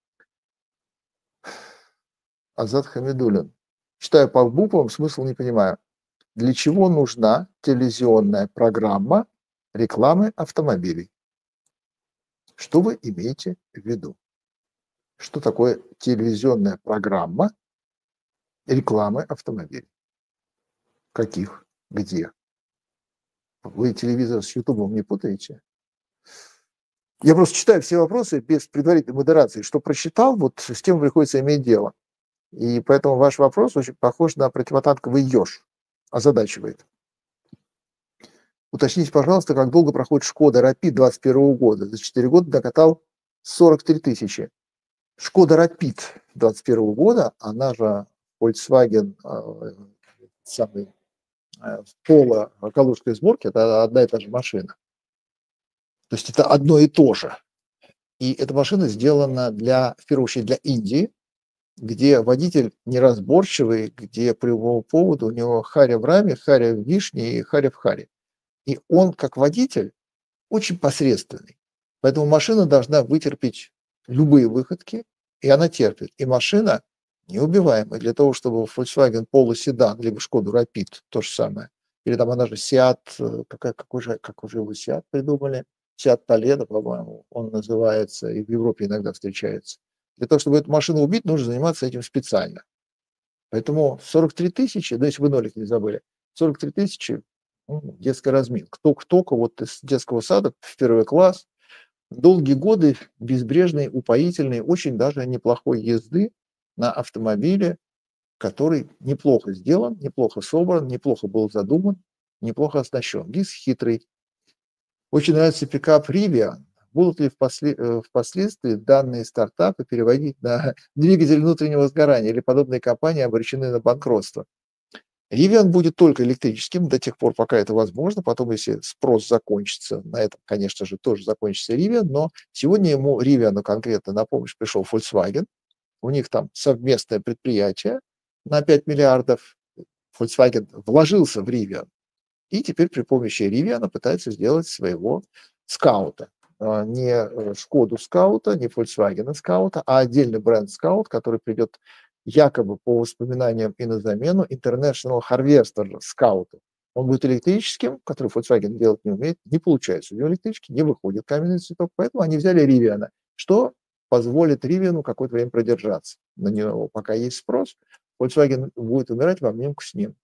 Азат Хамидуллин. Читаю по буквам, смысл не понимаю. Для чего нужна телевизионная программа рекламы автомобилей? Что вы имеете в виду? Что такое телевизионная программа рекламы автомобилей? Каких? Где? Вы телевизор с Ютубом не путаете? Я просто читаю все вопросы без предварительной модерации. Что прочитал, вот с тем приходится иметь дело. И поэтому ваш вопрос очень похож на противотанковый еж. Озадачивает. Уточните, пожалуйста, как долго проходит Шкода Rapid 2021 года. За 4 года докатал 43 тысячи. Шкода Rapid 2021 года, она же Volkswagen самый Polo калужской сборки, это одна и та же машина. То есть это одно и то же. И эта машина сделана в первую очередь для Индии, где водитель неразборчивый, где по любому поводу у него харя в раме, харя в вишне и харя в харе. И он, как водитель, очень посредственный. Поэтому машина должна вытерпеть любые выходки, и она терпит. И машина неубиваемая для того, чтобы Volkswagen Polo седан, либо Шкоду Rapid, то же самое. Или там она же Seat, какой же его Seat придумали? Seat Toledo, по-моему, он называется, и в Европе иногда встречается. Для того, чтобы эту машину убить, нужно заниматься этим специально. Поэтому 43 тысячи, да, если вы нолик не забыли, 43 тысячи детская разминка. Только вот из детского сада в первый класс, долгие годы безбрежной, упоительной, очень даже неплохой езды на автомобиле, который неплохо сделан, неплохо собран, неплохо был задуман, неплохо оснащен. ГИС хитрый. Очень нравится пикап Rivian. Будут ли впоследствии данные стартапы переводить на двигатель внутреннего сгорания или подобные компании обречены на банкротство? Rivian будет только электрическим до тех пор, пока это возможно. Потом, если спрос закончится, на этом, конечно же, тоже закончится Rivian. Но сегодня ему, Rivian конкретно, на помощь пришел Volkswagen. У них там совместное предприятие на 5 миллиардов. Volkswagen вложился в Rivian. И теперь при помощи Rivian пытается сделать своего скаута. Не Шкоду скаута, не Volkswagen скаута, а отдельный бренд скаут, который придет якобы по воспоминаниям и на замену International Harvester скауту. Он будет электрическим, который Volkswagen делать не умеет, не получается. У него электрический не выходит каменный цветок, поэтому они взяли Rivian, что позволит Rivian какое-то время продержаться. На него пока есть спрос, Volkswagen будет умирать в обнимку с ним.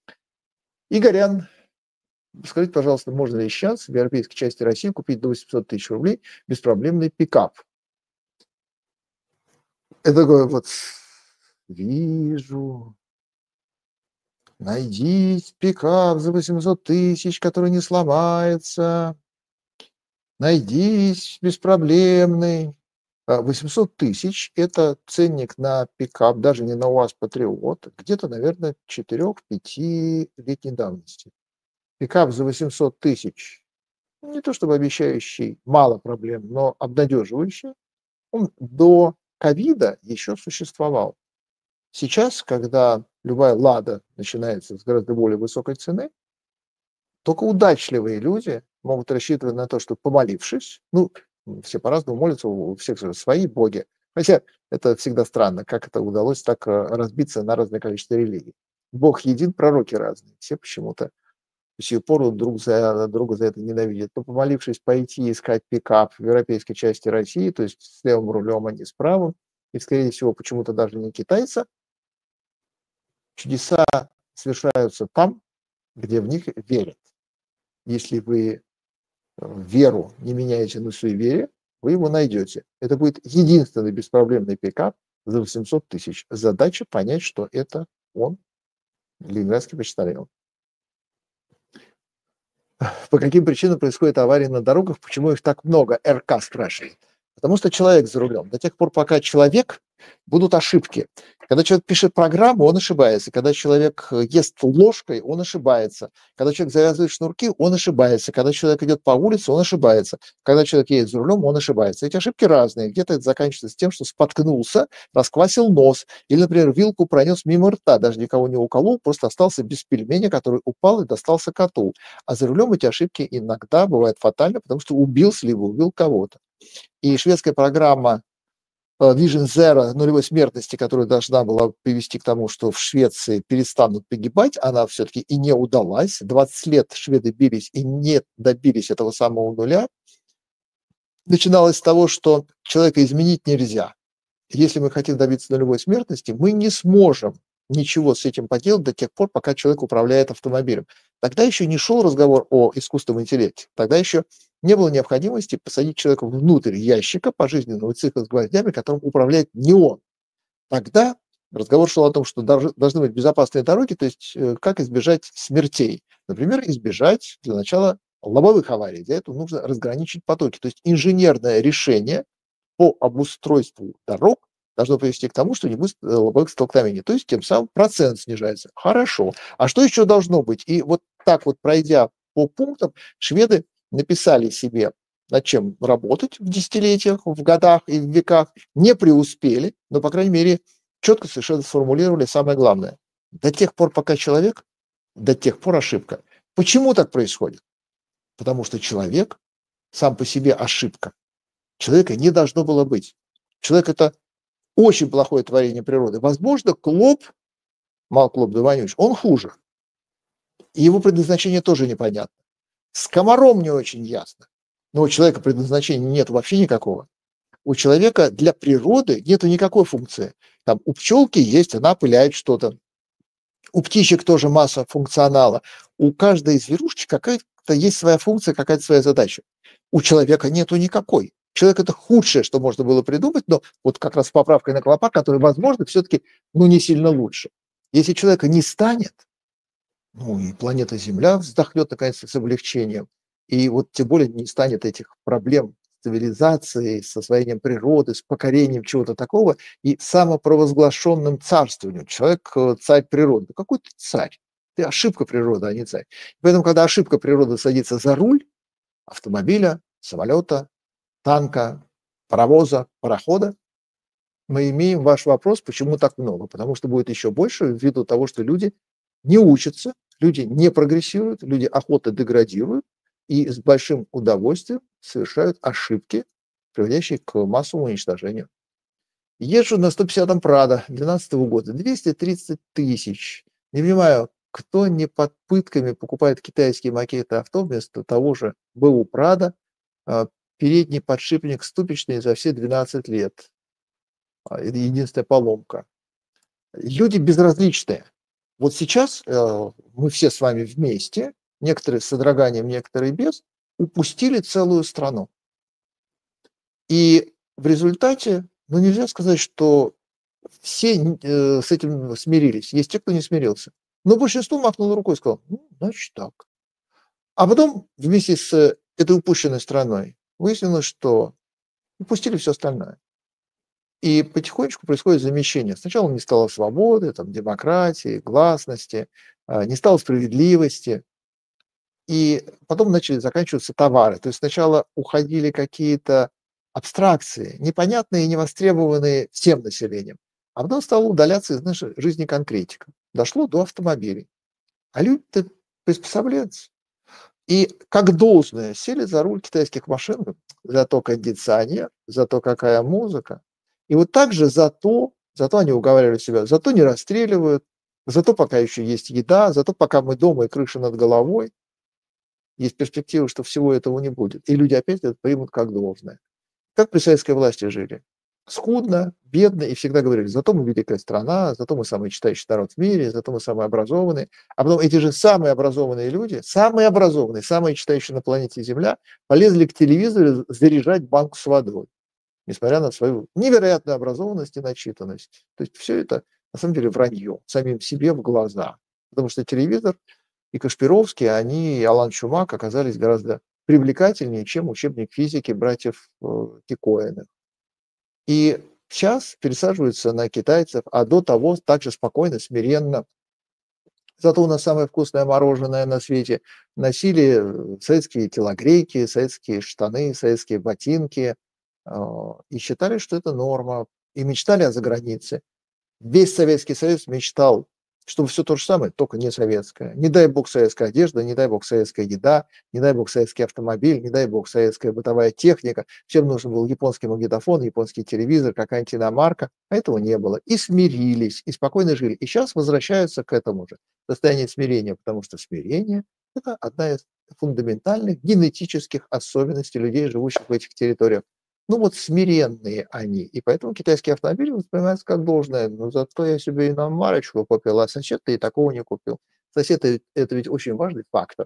Игорян, скажите, пожалуйста, можно ли сейчас в европейской части России купить до 800 тысяч рублей беспроблемный пикап? Это такое вот, вижу, найди пикап за 800 тысяч, который не сломается, найдись беспроблемный. 800 тысяч – это ценник на пикап, даже не на УАЗ Патриот, где-то, наверное, 4-5-летней давности. Пикап за 800 тысяч, не то чтобы обещающий мало проблем, но обнадеживающий, он до ковида еще существовал. Сейчас, когда любая «Лада» начинается с гораздо более высокой цены, только удачливые люди могут рассчитывать на то, что, помолившись, все по-разному молятся, у всех же свои боги, хотя это всегда странно, как это удалось так разбиться на разное количество религий. Бог един, пророки разные, все почему-то до сих пор друг за друга за это ненавидят. Но помолившись пойти искать пикап в европейской части России, то есть с левым рулем, а не с правым, и, скорее всего, почему-то даже не китайца, Чудеса совершаются там, где в них верят. Если вы веру не меняете на суеверие, вы его найдете. Это будет единственный беспроблемный пикап за 800 тысяч. Задача понять, что это он, Ленинградский почтальон. По каким причинам происходят аварии на дорогах, почему их так много? РК спрашивает. Потому что человек за рулем. До тех пор, пока человек, будут ошибки. Когда человек пишет программу, он ошибается. Когда человек ест ложкой, он ошибается. Когда человек завязывает шнурки, он ошибается. Когда человек идет по улице, он ошибается. Когда человек едет за рулем, он ошибается. Эти ошибки разные. Где-то это заканчивается тем, что споткнулся, расквасил нос. Или, например, вилку пронес мимо рта, даже никого не уколол, просто остался без пельменя, который упал и достался коту. А за рулем эти ошибки иногда бывают фатальны, потому что убился либо убил кого-то. И шведская программа Vision Zero нулевой смертности, которая должна была привести к тому, что в Швеции перестанут погибать, она все-таки и не удалась. 20 лет шведы бились и не добились этого самого нуля. Начиналось с того, что человека изменить нельзя. Если мы хотим добиться нулевой смертности, мы не сможем ничего с этим поделать до тех пор, пока человек управляет автомобилем. Тогда еще не шел разговор о искусственном интеллекте. Тогда еще не было необходимости посадить человека внутрь ящика пожизненного цикла с гвоздями, которым управляет не он. Тогда разговор шел о том, что должны быть безопасные дороги, то есть как избежать смертей. Например, избежать для начала лобовых аварий. Для этого нужно разграничить потоки. То есть инженерное решение по обустройству дорог должно привести к тому, что не будет лобовых столкновений. То есть тем самым процент снижается. Хорошо. А что еще должно быть? И вот так вот, пройдя по пунктам, шведы написали себе, над чем работать в десятилетиях, в годах и в веках. Не преуспели, но, по крайней мере, четко совершенно сформулировали самое главное. До тех пор, пока человек, до тех пор ошибка. Почему так происходит? Потому что человек сам по себе ошибка. Человека не должно было быть. Человек – это очень плохое творение природы. Возможно, клоп, мал клоп да вонючий, он хуже. И его предназначение тоже непонятно. С комаром не очень ясно. Но у человека предназначения нет вообще никакого. У человека для природы нет никакой функции. Там у пчелки есть, она опыляет что-то. У птичек тоже масса функционала. У каждой зверушки какая-то есть своя функция, какая-то своя задача. У человека нету никакой. Человек – это худшее, что можно было придумать, но вот как раз с поправкой на клопа, который, возможно, все-таки не сильно лучше. Если человека не станет, и планета Земля вздохнет, наконец, с облегчением, и вот тем более не станет этих проблем с цивилизацией, с освоением природы, с покорением чего-то такого и самопровозглашенным царствованием. Человек – царь природы. Да какой ты царь? Ты ошибка природы, а не царь. Поэтому, когда ошибка природы садится за руль автомобиля, самолета, танка, паровоза, парохода, мы имеем ваш вопрос, почему так много. Потому что будет еще больше ввиду того, что люди не учатся, люди не прогрессируют, люди охотно деградируют и с большим удовольствием совершают ошибки, приводящие к массовому уничтожению. Езжу на 150-м Прадо 2012 года, 230 тысяч. Не понимаю, кто не под пытками покупает китайские макеты авто вместо того же БУ Прадо, передний подшипник ступичный за все 12 лет. Это единственная поломка. Люди безразличные. Вот сейчас мы все с вами вместе, некоторые с содроганием, некоторые без, упустили целую страну. И в результате, нельзя сказать, что все с этим смирились. Есть те, кто не смирился. Но большинство махнуло рукой и сказал, значит так. А потом вместе с этой упущенной страной выяснилось, что упустили все остальное. И потихонечку происходит замещение. Сначала не стало свободы, демократии, гласности, не стало справедливости. И потом начали заканчиваться товары. То есть сначала уходили какие-то абстракции, непонятные и невостребованные всем населением. А потом стало удаляться из нашей жизни конкретика. Дошло до автомобилей. А люди-то приспосабливаются. И как должное сели за руль китайских машин, зато кондиционер, зато какая музыка. И вот так же зато они уговаривали себя, зато не расстреливают, зато пока еще есть еда, зато пока мы дома и крыша над головой. Есть перспектива, что всего этого не будет. И люди опять это примут как должное. Как при советской власти жили? скудно, бедно, и всегда говорили, зато мы великая страна, зато мы самый читающий народ в мире, зато мы самые образованные. А потом эти же самые образованные люди, самые образованные, самые читающие на планете Земля, полезли к телевизору заряжать банку с водой, несмотря на свою невероятную образованность и начитанность. То есть все это, на самом деле, вранье, самим себе в глаза. Потому что телевизор и Кашпировский, они, и Алан Чумак оказались гораздо привлекательнее, чем учебник физики братьев Кикоэна. И сейчас пересаживаются на китайцев, а до того также спокойно, смиренно. Зато у нас самое вкусное мороженое на свете. Носили советские телогрейки, советские штаны, советские ботинки. И считали, что это норма. И мечтали о загранице. Весь Советский Союз мечтал, чтобы все то же самое, только не советское. Не дай бог советская одежда, не дай бог советская еда, не дай бог советский автомобиль, не дай бог советская бытовая техника. Всем нужен был японский магнитофон, японский телевизор, какая-нибудь иномарка. А этого не было. И смирились, и спокойно жили. И сейчас возвращаются к этому же состоянию смирения, потому что смирение – это одна из фундаментальных генетических особенностей людей, живущих в этих территориях. Ну вот смиренные они, и поэтому китайские автомобили воспринимаются как должное. Но зато я себе иномарочку купил, а сосед-то и такого не купил. Сосед – это ведь очень важный фактор.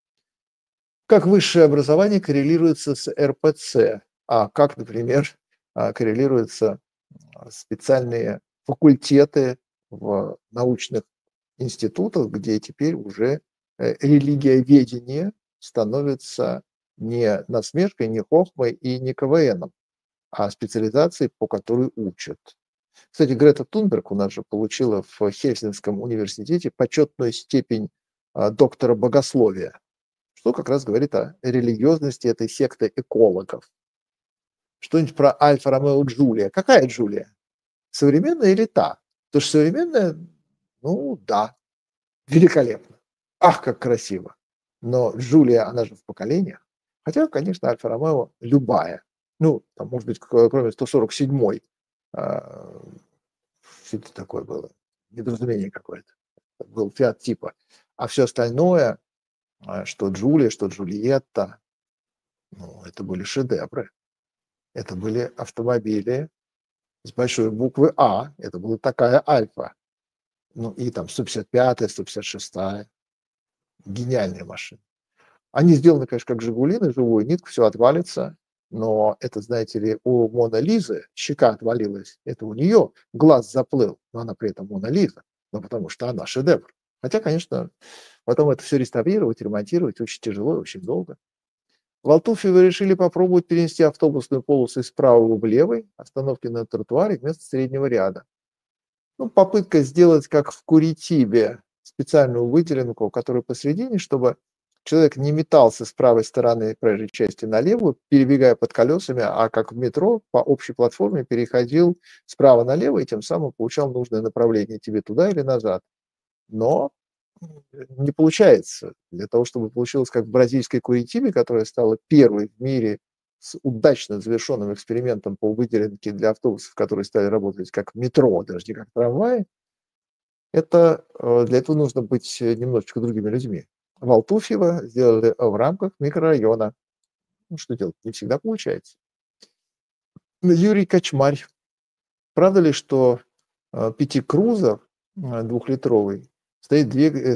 Как высшее образование коррелируется с РПЦ, а как, например, коррелируются специальные факультеты в научных институтах, где теперь уже религиоведение становится не насмешкой, не хохмой и не КВНом, а специализацией, по которой учат. Кстати, Грета Тунберг у нас же получила в Хельсинском университете почетную степень доктора богословия, что как раз говорит о религиозности этой секты экологов. Что-нибудь про Альфа-Ромео Джулия. Какая Джулия? Современная или та? Потому что современная, ну да, великолепно. Ах, как красиво. Но Джулия, она же в поколениях. Хотя, конечно, Альфа-Ромео любая. Ну, там, может быть, кроме 147-й. Что это такое было? Недоразумение какое-то. Был Фиат типа. А все остальное, что Джулия, что Джульетта, ну, это были шедевры. Это были автомобили с большой буквы А. Это была такая Альфа. Ну, и там 155-я, 156-я. Гениальные машины. Они сделаны, конечно, как «Жигули» на живую нитку, все отвалится, но это, знаете ли, у Моны Лизы щека отвалилась, это у нее глаз заплыл, но она при этом Мона Лиза, ну, потому что она шедевр. Хотя, конечно, потом это все реставрировать, ремонтировать очень тяжело и очень долго. В Алтуфьево решили попробовать перенести автобусную полосу из правого в левый, остановки на тротуаре вместо среднего ряда. Ну, попытка сделать, как в Куритибе, специальную выделенку, которая посередине, чтобы человек не метался с правой стороны проезжей части на левую, перебегая под колесами, а как в метро по общей платформе переходил справа налево и тем самым получал нужное направление тебе туда или назад. Но не получается. Для того, чтобы получилось как в бразильской Куритибе, которая стала первой в мире с удачно завершенным экспериментом по выделенке для автобусов, которые стали работать как метро, даже не как трамваи, это, для этого нужно быть немножечко другими людьми. В Алтуфьево сделали в рамках микрорайона. Ну, что делать? Не всегда получается. Юрий Кочмарь. Правда ли, что пятикрузов двухлитровый стоит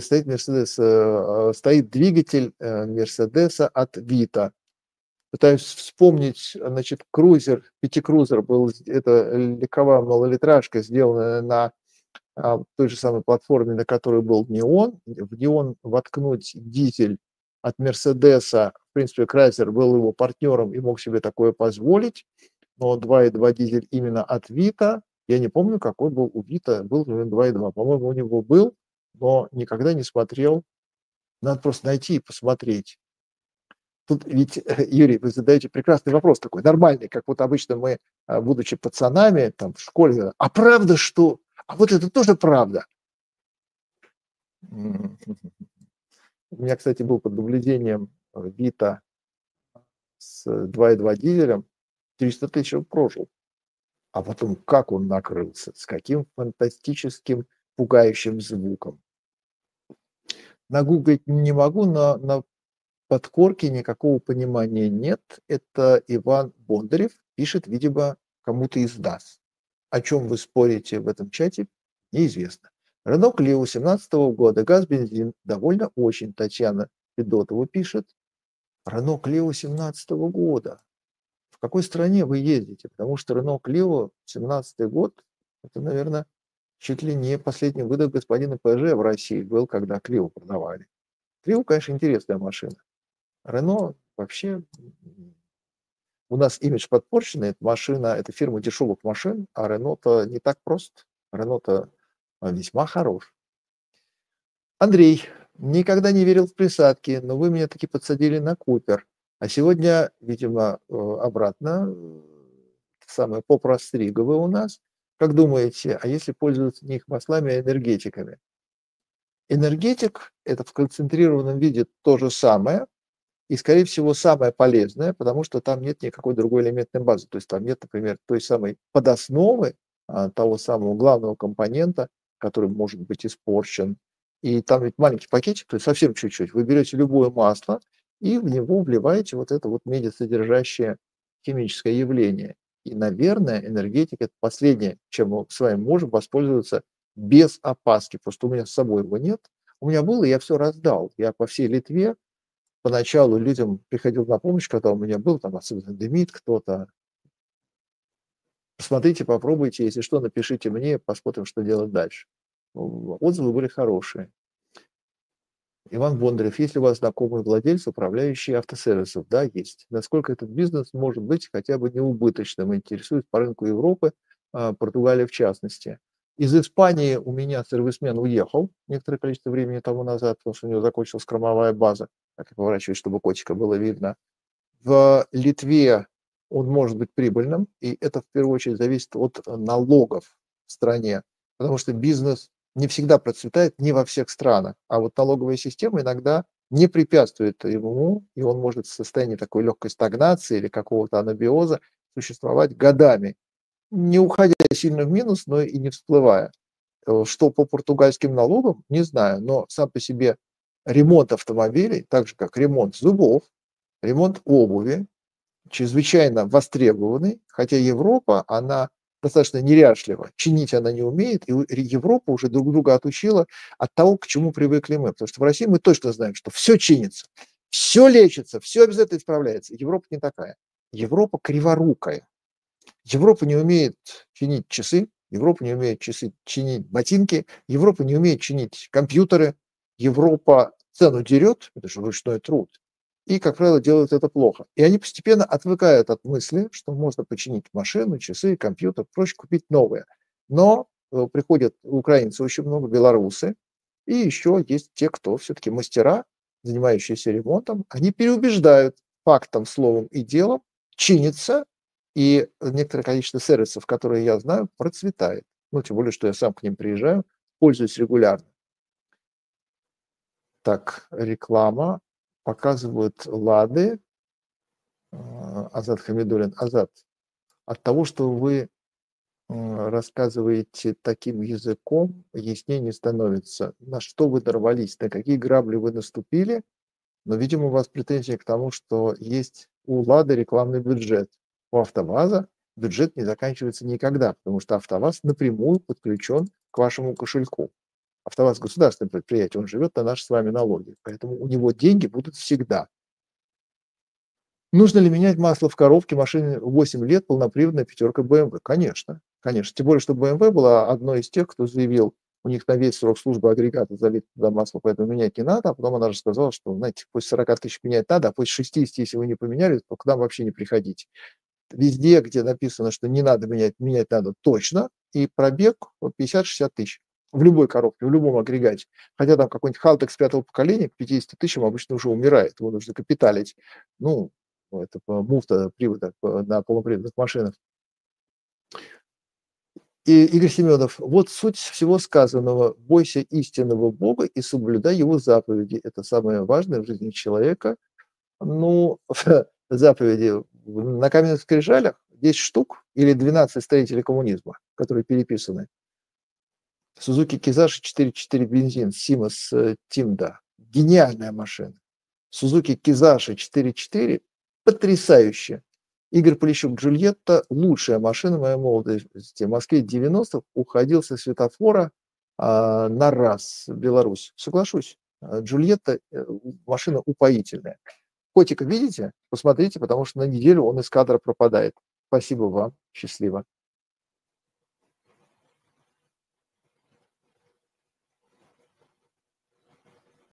двигатель Мерседеса от Вита? Пытаюсь вспомнить, значит, пятикрузер был, это легковая малолитражка, сделанная на той же самой платформе, на которой был Неон. В Неон воткнуть дизель от Мерседеса, в принципе, Крайслер был его партнером и мог себе такое позволить, но 2.2 дизель именно от Вита, я не помню, какой был у Вита, был 2.2, по-моему, у него был, но никогда не смотрел, надо просто найти и посмотреть. Тут ведь, Юрий, вы задаете прекрасный вопрос такой, нормальный, как вот обычно мы, будучи пацанами там в школе, а правда, что... А вот это тоже правда. У меня, кстати, был под наблюдением Вита с 2.2 дизелем, 300 тысяч он прожил. А потом как он накрылся, с каким фантастическим, пугающим звуком. Нагуглить не могу, но на подкорке никакого понимания нет. Это Иван Бондарев пишет, видимо, кому-то из нас. О чем вы спорите в этом чате, неизвестно. Рено Клио 2017 года, газ-бензин, довольно очень, Татьяна Федотова пишет. Рено Клио 2017 года. В какой стране вы ездите? Потому что Рено Клио 2017 год, это, наверное, чуть ли не последний выдох господина ПЖ в России был, когда Клио продавали. Клио, конечно, интересная машина. Рено вообще... У нас имидж подпорченный, это машина, это фирма дешевых машин, а Рено-то не так прост. Рено-то весьма хорош. Андрей, никогда не верил в присадки, но вы меня таки подсадили на Купер. А сегодня, видимо, обратно, самое попростриговое у нас. Как думаете, а если пользоваться не их маслами, а энергетиками? Энергетик – это в концентрированном виде то же самое, и, скорее всего, самое полезное, потому что там нет никакой другой элементной базы. То есть там нет, например, той самой подосновы, того самого главного компонента, который может быть испорчен. И там ведь маленький пакетик, то есть совсем чуть-чуть. Вы берете любое масло и в него вливаете вот это вот медисодержащее химическое явление. И, наверное, энергетик – это последнее, чем мы с вами можем воспользоваться без опаски. Просто у меня с собой его нет. У меня было, я все раздал. Я по всей Литве поначалу людям приходил на помощь, когда у меня был, там особенно дымит кто-то. Посмотрите, попробуйте, если что, напишите мне, посмотрим, что делать дальше. Отзывы были хорошие. Иван Бондарев, есть ли у вас знакомые владельцы, управляющие автосервисов? Да, есть. Насколько этот бизнес может быть хотя бы неубыточным? Интересует по рынку Европы, Португалия в частности. Из Испании у меня сервисмен уехал некоторое количество времени тому назад, потому что у него закончилась кормовая база, так и поворачивать, чтобы котика было видно. В Литве он может быть прибыльным, и это в первую очередь зависит от налогов в стране, потому что бизнес не всегда процветает не во всех странах, а вот налоговая система иногда не препятствует ему, и он может в состоянии такой легкой стагнации или какого-то анабиоза существовать годами, не уходя сильно в минус, но и не всплывая. Что по португальским налогам, не знаю, но сам по себе ремонт автомобилей, так же как ремонт зубов, ремонт обуви, чрезвычайно востребованный, хотя Европа, она достаточно неряшлива, чинить она не умеет, и Европа уже друг друга отучила от того, к чему привыкли мы. Потому что в России мы точно знаем, что все чинится, все лечится, все обязательно исправляется. Европа не такая. Европа криворукая. Европа не умеет чинить часы, Европа не умеет чинить ботинки, Европа не умеет чинить компьютеры, Европа цену дерет, это же ручной труд, и, как правило, делают это плохо. И они постепенно отвыкают от мысли, что можно починить машину, часы, компьютер, проще купить новые. Но приходят украинцы очень много, белорусы, и еще есть те, кто все-таки мастера, занимающиеся ремонтом, они переубеждают фактом, словом и делом, чинится, и некоторое количество сервисов, которые я знаю, процветает. Ну, тем более, что я сам к ним приезжаю, пользуюсь регулярно. Так, реклама. Показывают «Лады». Азат Хамидуллин. Азат, от того, что вы рассказываете таким языком, яснее не становится. На что вы дорвались, на какие грабли вы наступили, но, видимо, у вас претензии к тому, что есть у «Лады» рекламный бюджет. У «АвтоВАЗа» бюджет не заканчивается никогда, потому что «АвтоВАЗ» напрямую подключен к вашему кошельку. «АвтоВАЗ» – государственное предприятие, он живет на наши с вами налоги, поэтому у него деньги будут всегда. Нужно ли менять масло в коробке машины 8 лет, полноприводная пятерка BMW? Конечно, конечно. Тем более, что BMW была одной из тех, кто заявил, у них на весь срок службы агрегата залит туда масло, поэтому менять не надо. А потом она же сказала, что, знаете, после 40 тысяч менять надо, а после 60, если вы не поменяли, то к нам вообще не приходите. Везде, где написано, что не надо менять, менять надо точно, и пробег 50-60 тысяч. В любой коробке, в любом агрегате. Хотя там какой-нибудь Haltex 5-го поколения к 50 тысячам обычно уже умирает, его нужно капиталить. Ну, это муфта привода на полноприводных машинах. И Игорь Семенов, вот суть всего сказанного. Бойся истинного Бога и соблюдай его заповеди. Это самое важное в жизни человека. Ну, заповеди на каменных скрижалях 10 штук или 12 строителей коммунизма, которые переписаны. Сузуки Кизаши 4.4 бензин, Симас Тимда. Гениальная машина. Сузуки Кизаши 4.4 потрясающе. Игорь Полищук, Джульетта, лучшая машина моей молодости. В Москве 90-х уходил со светофора на раз, Беларусь. Соглашусь, Джульетта машина упоительная. Котика видите? Посмотрите, потому что на неделю он из кадра пропадает. Спасибо вам, счастливо.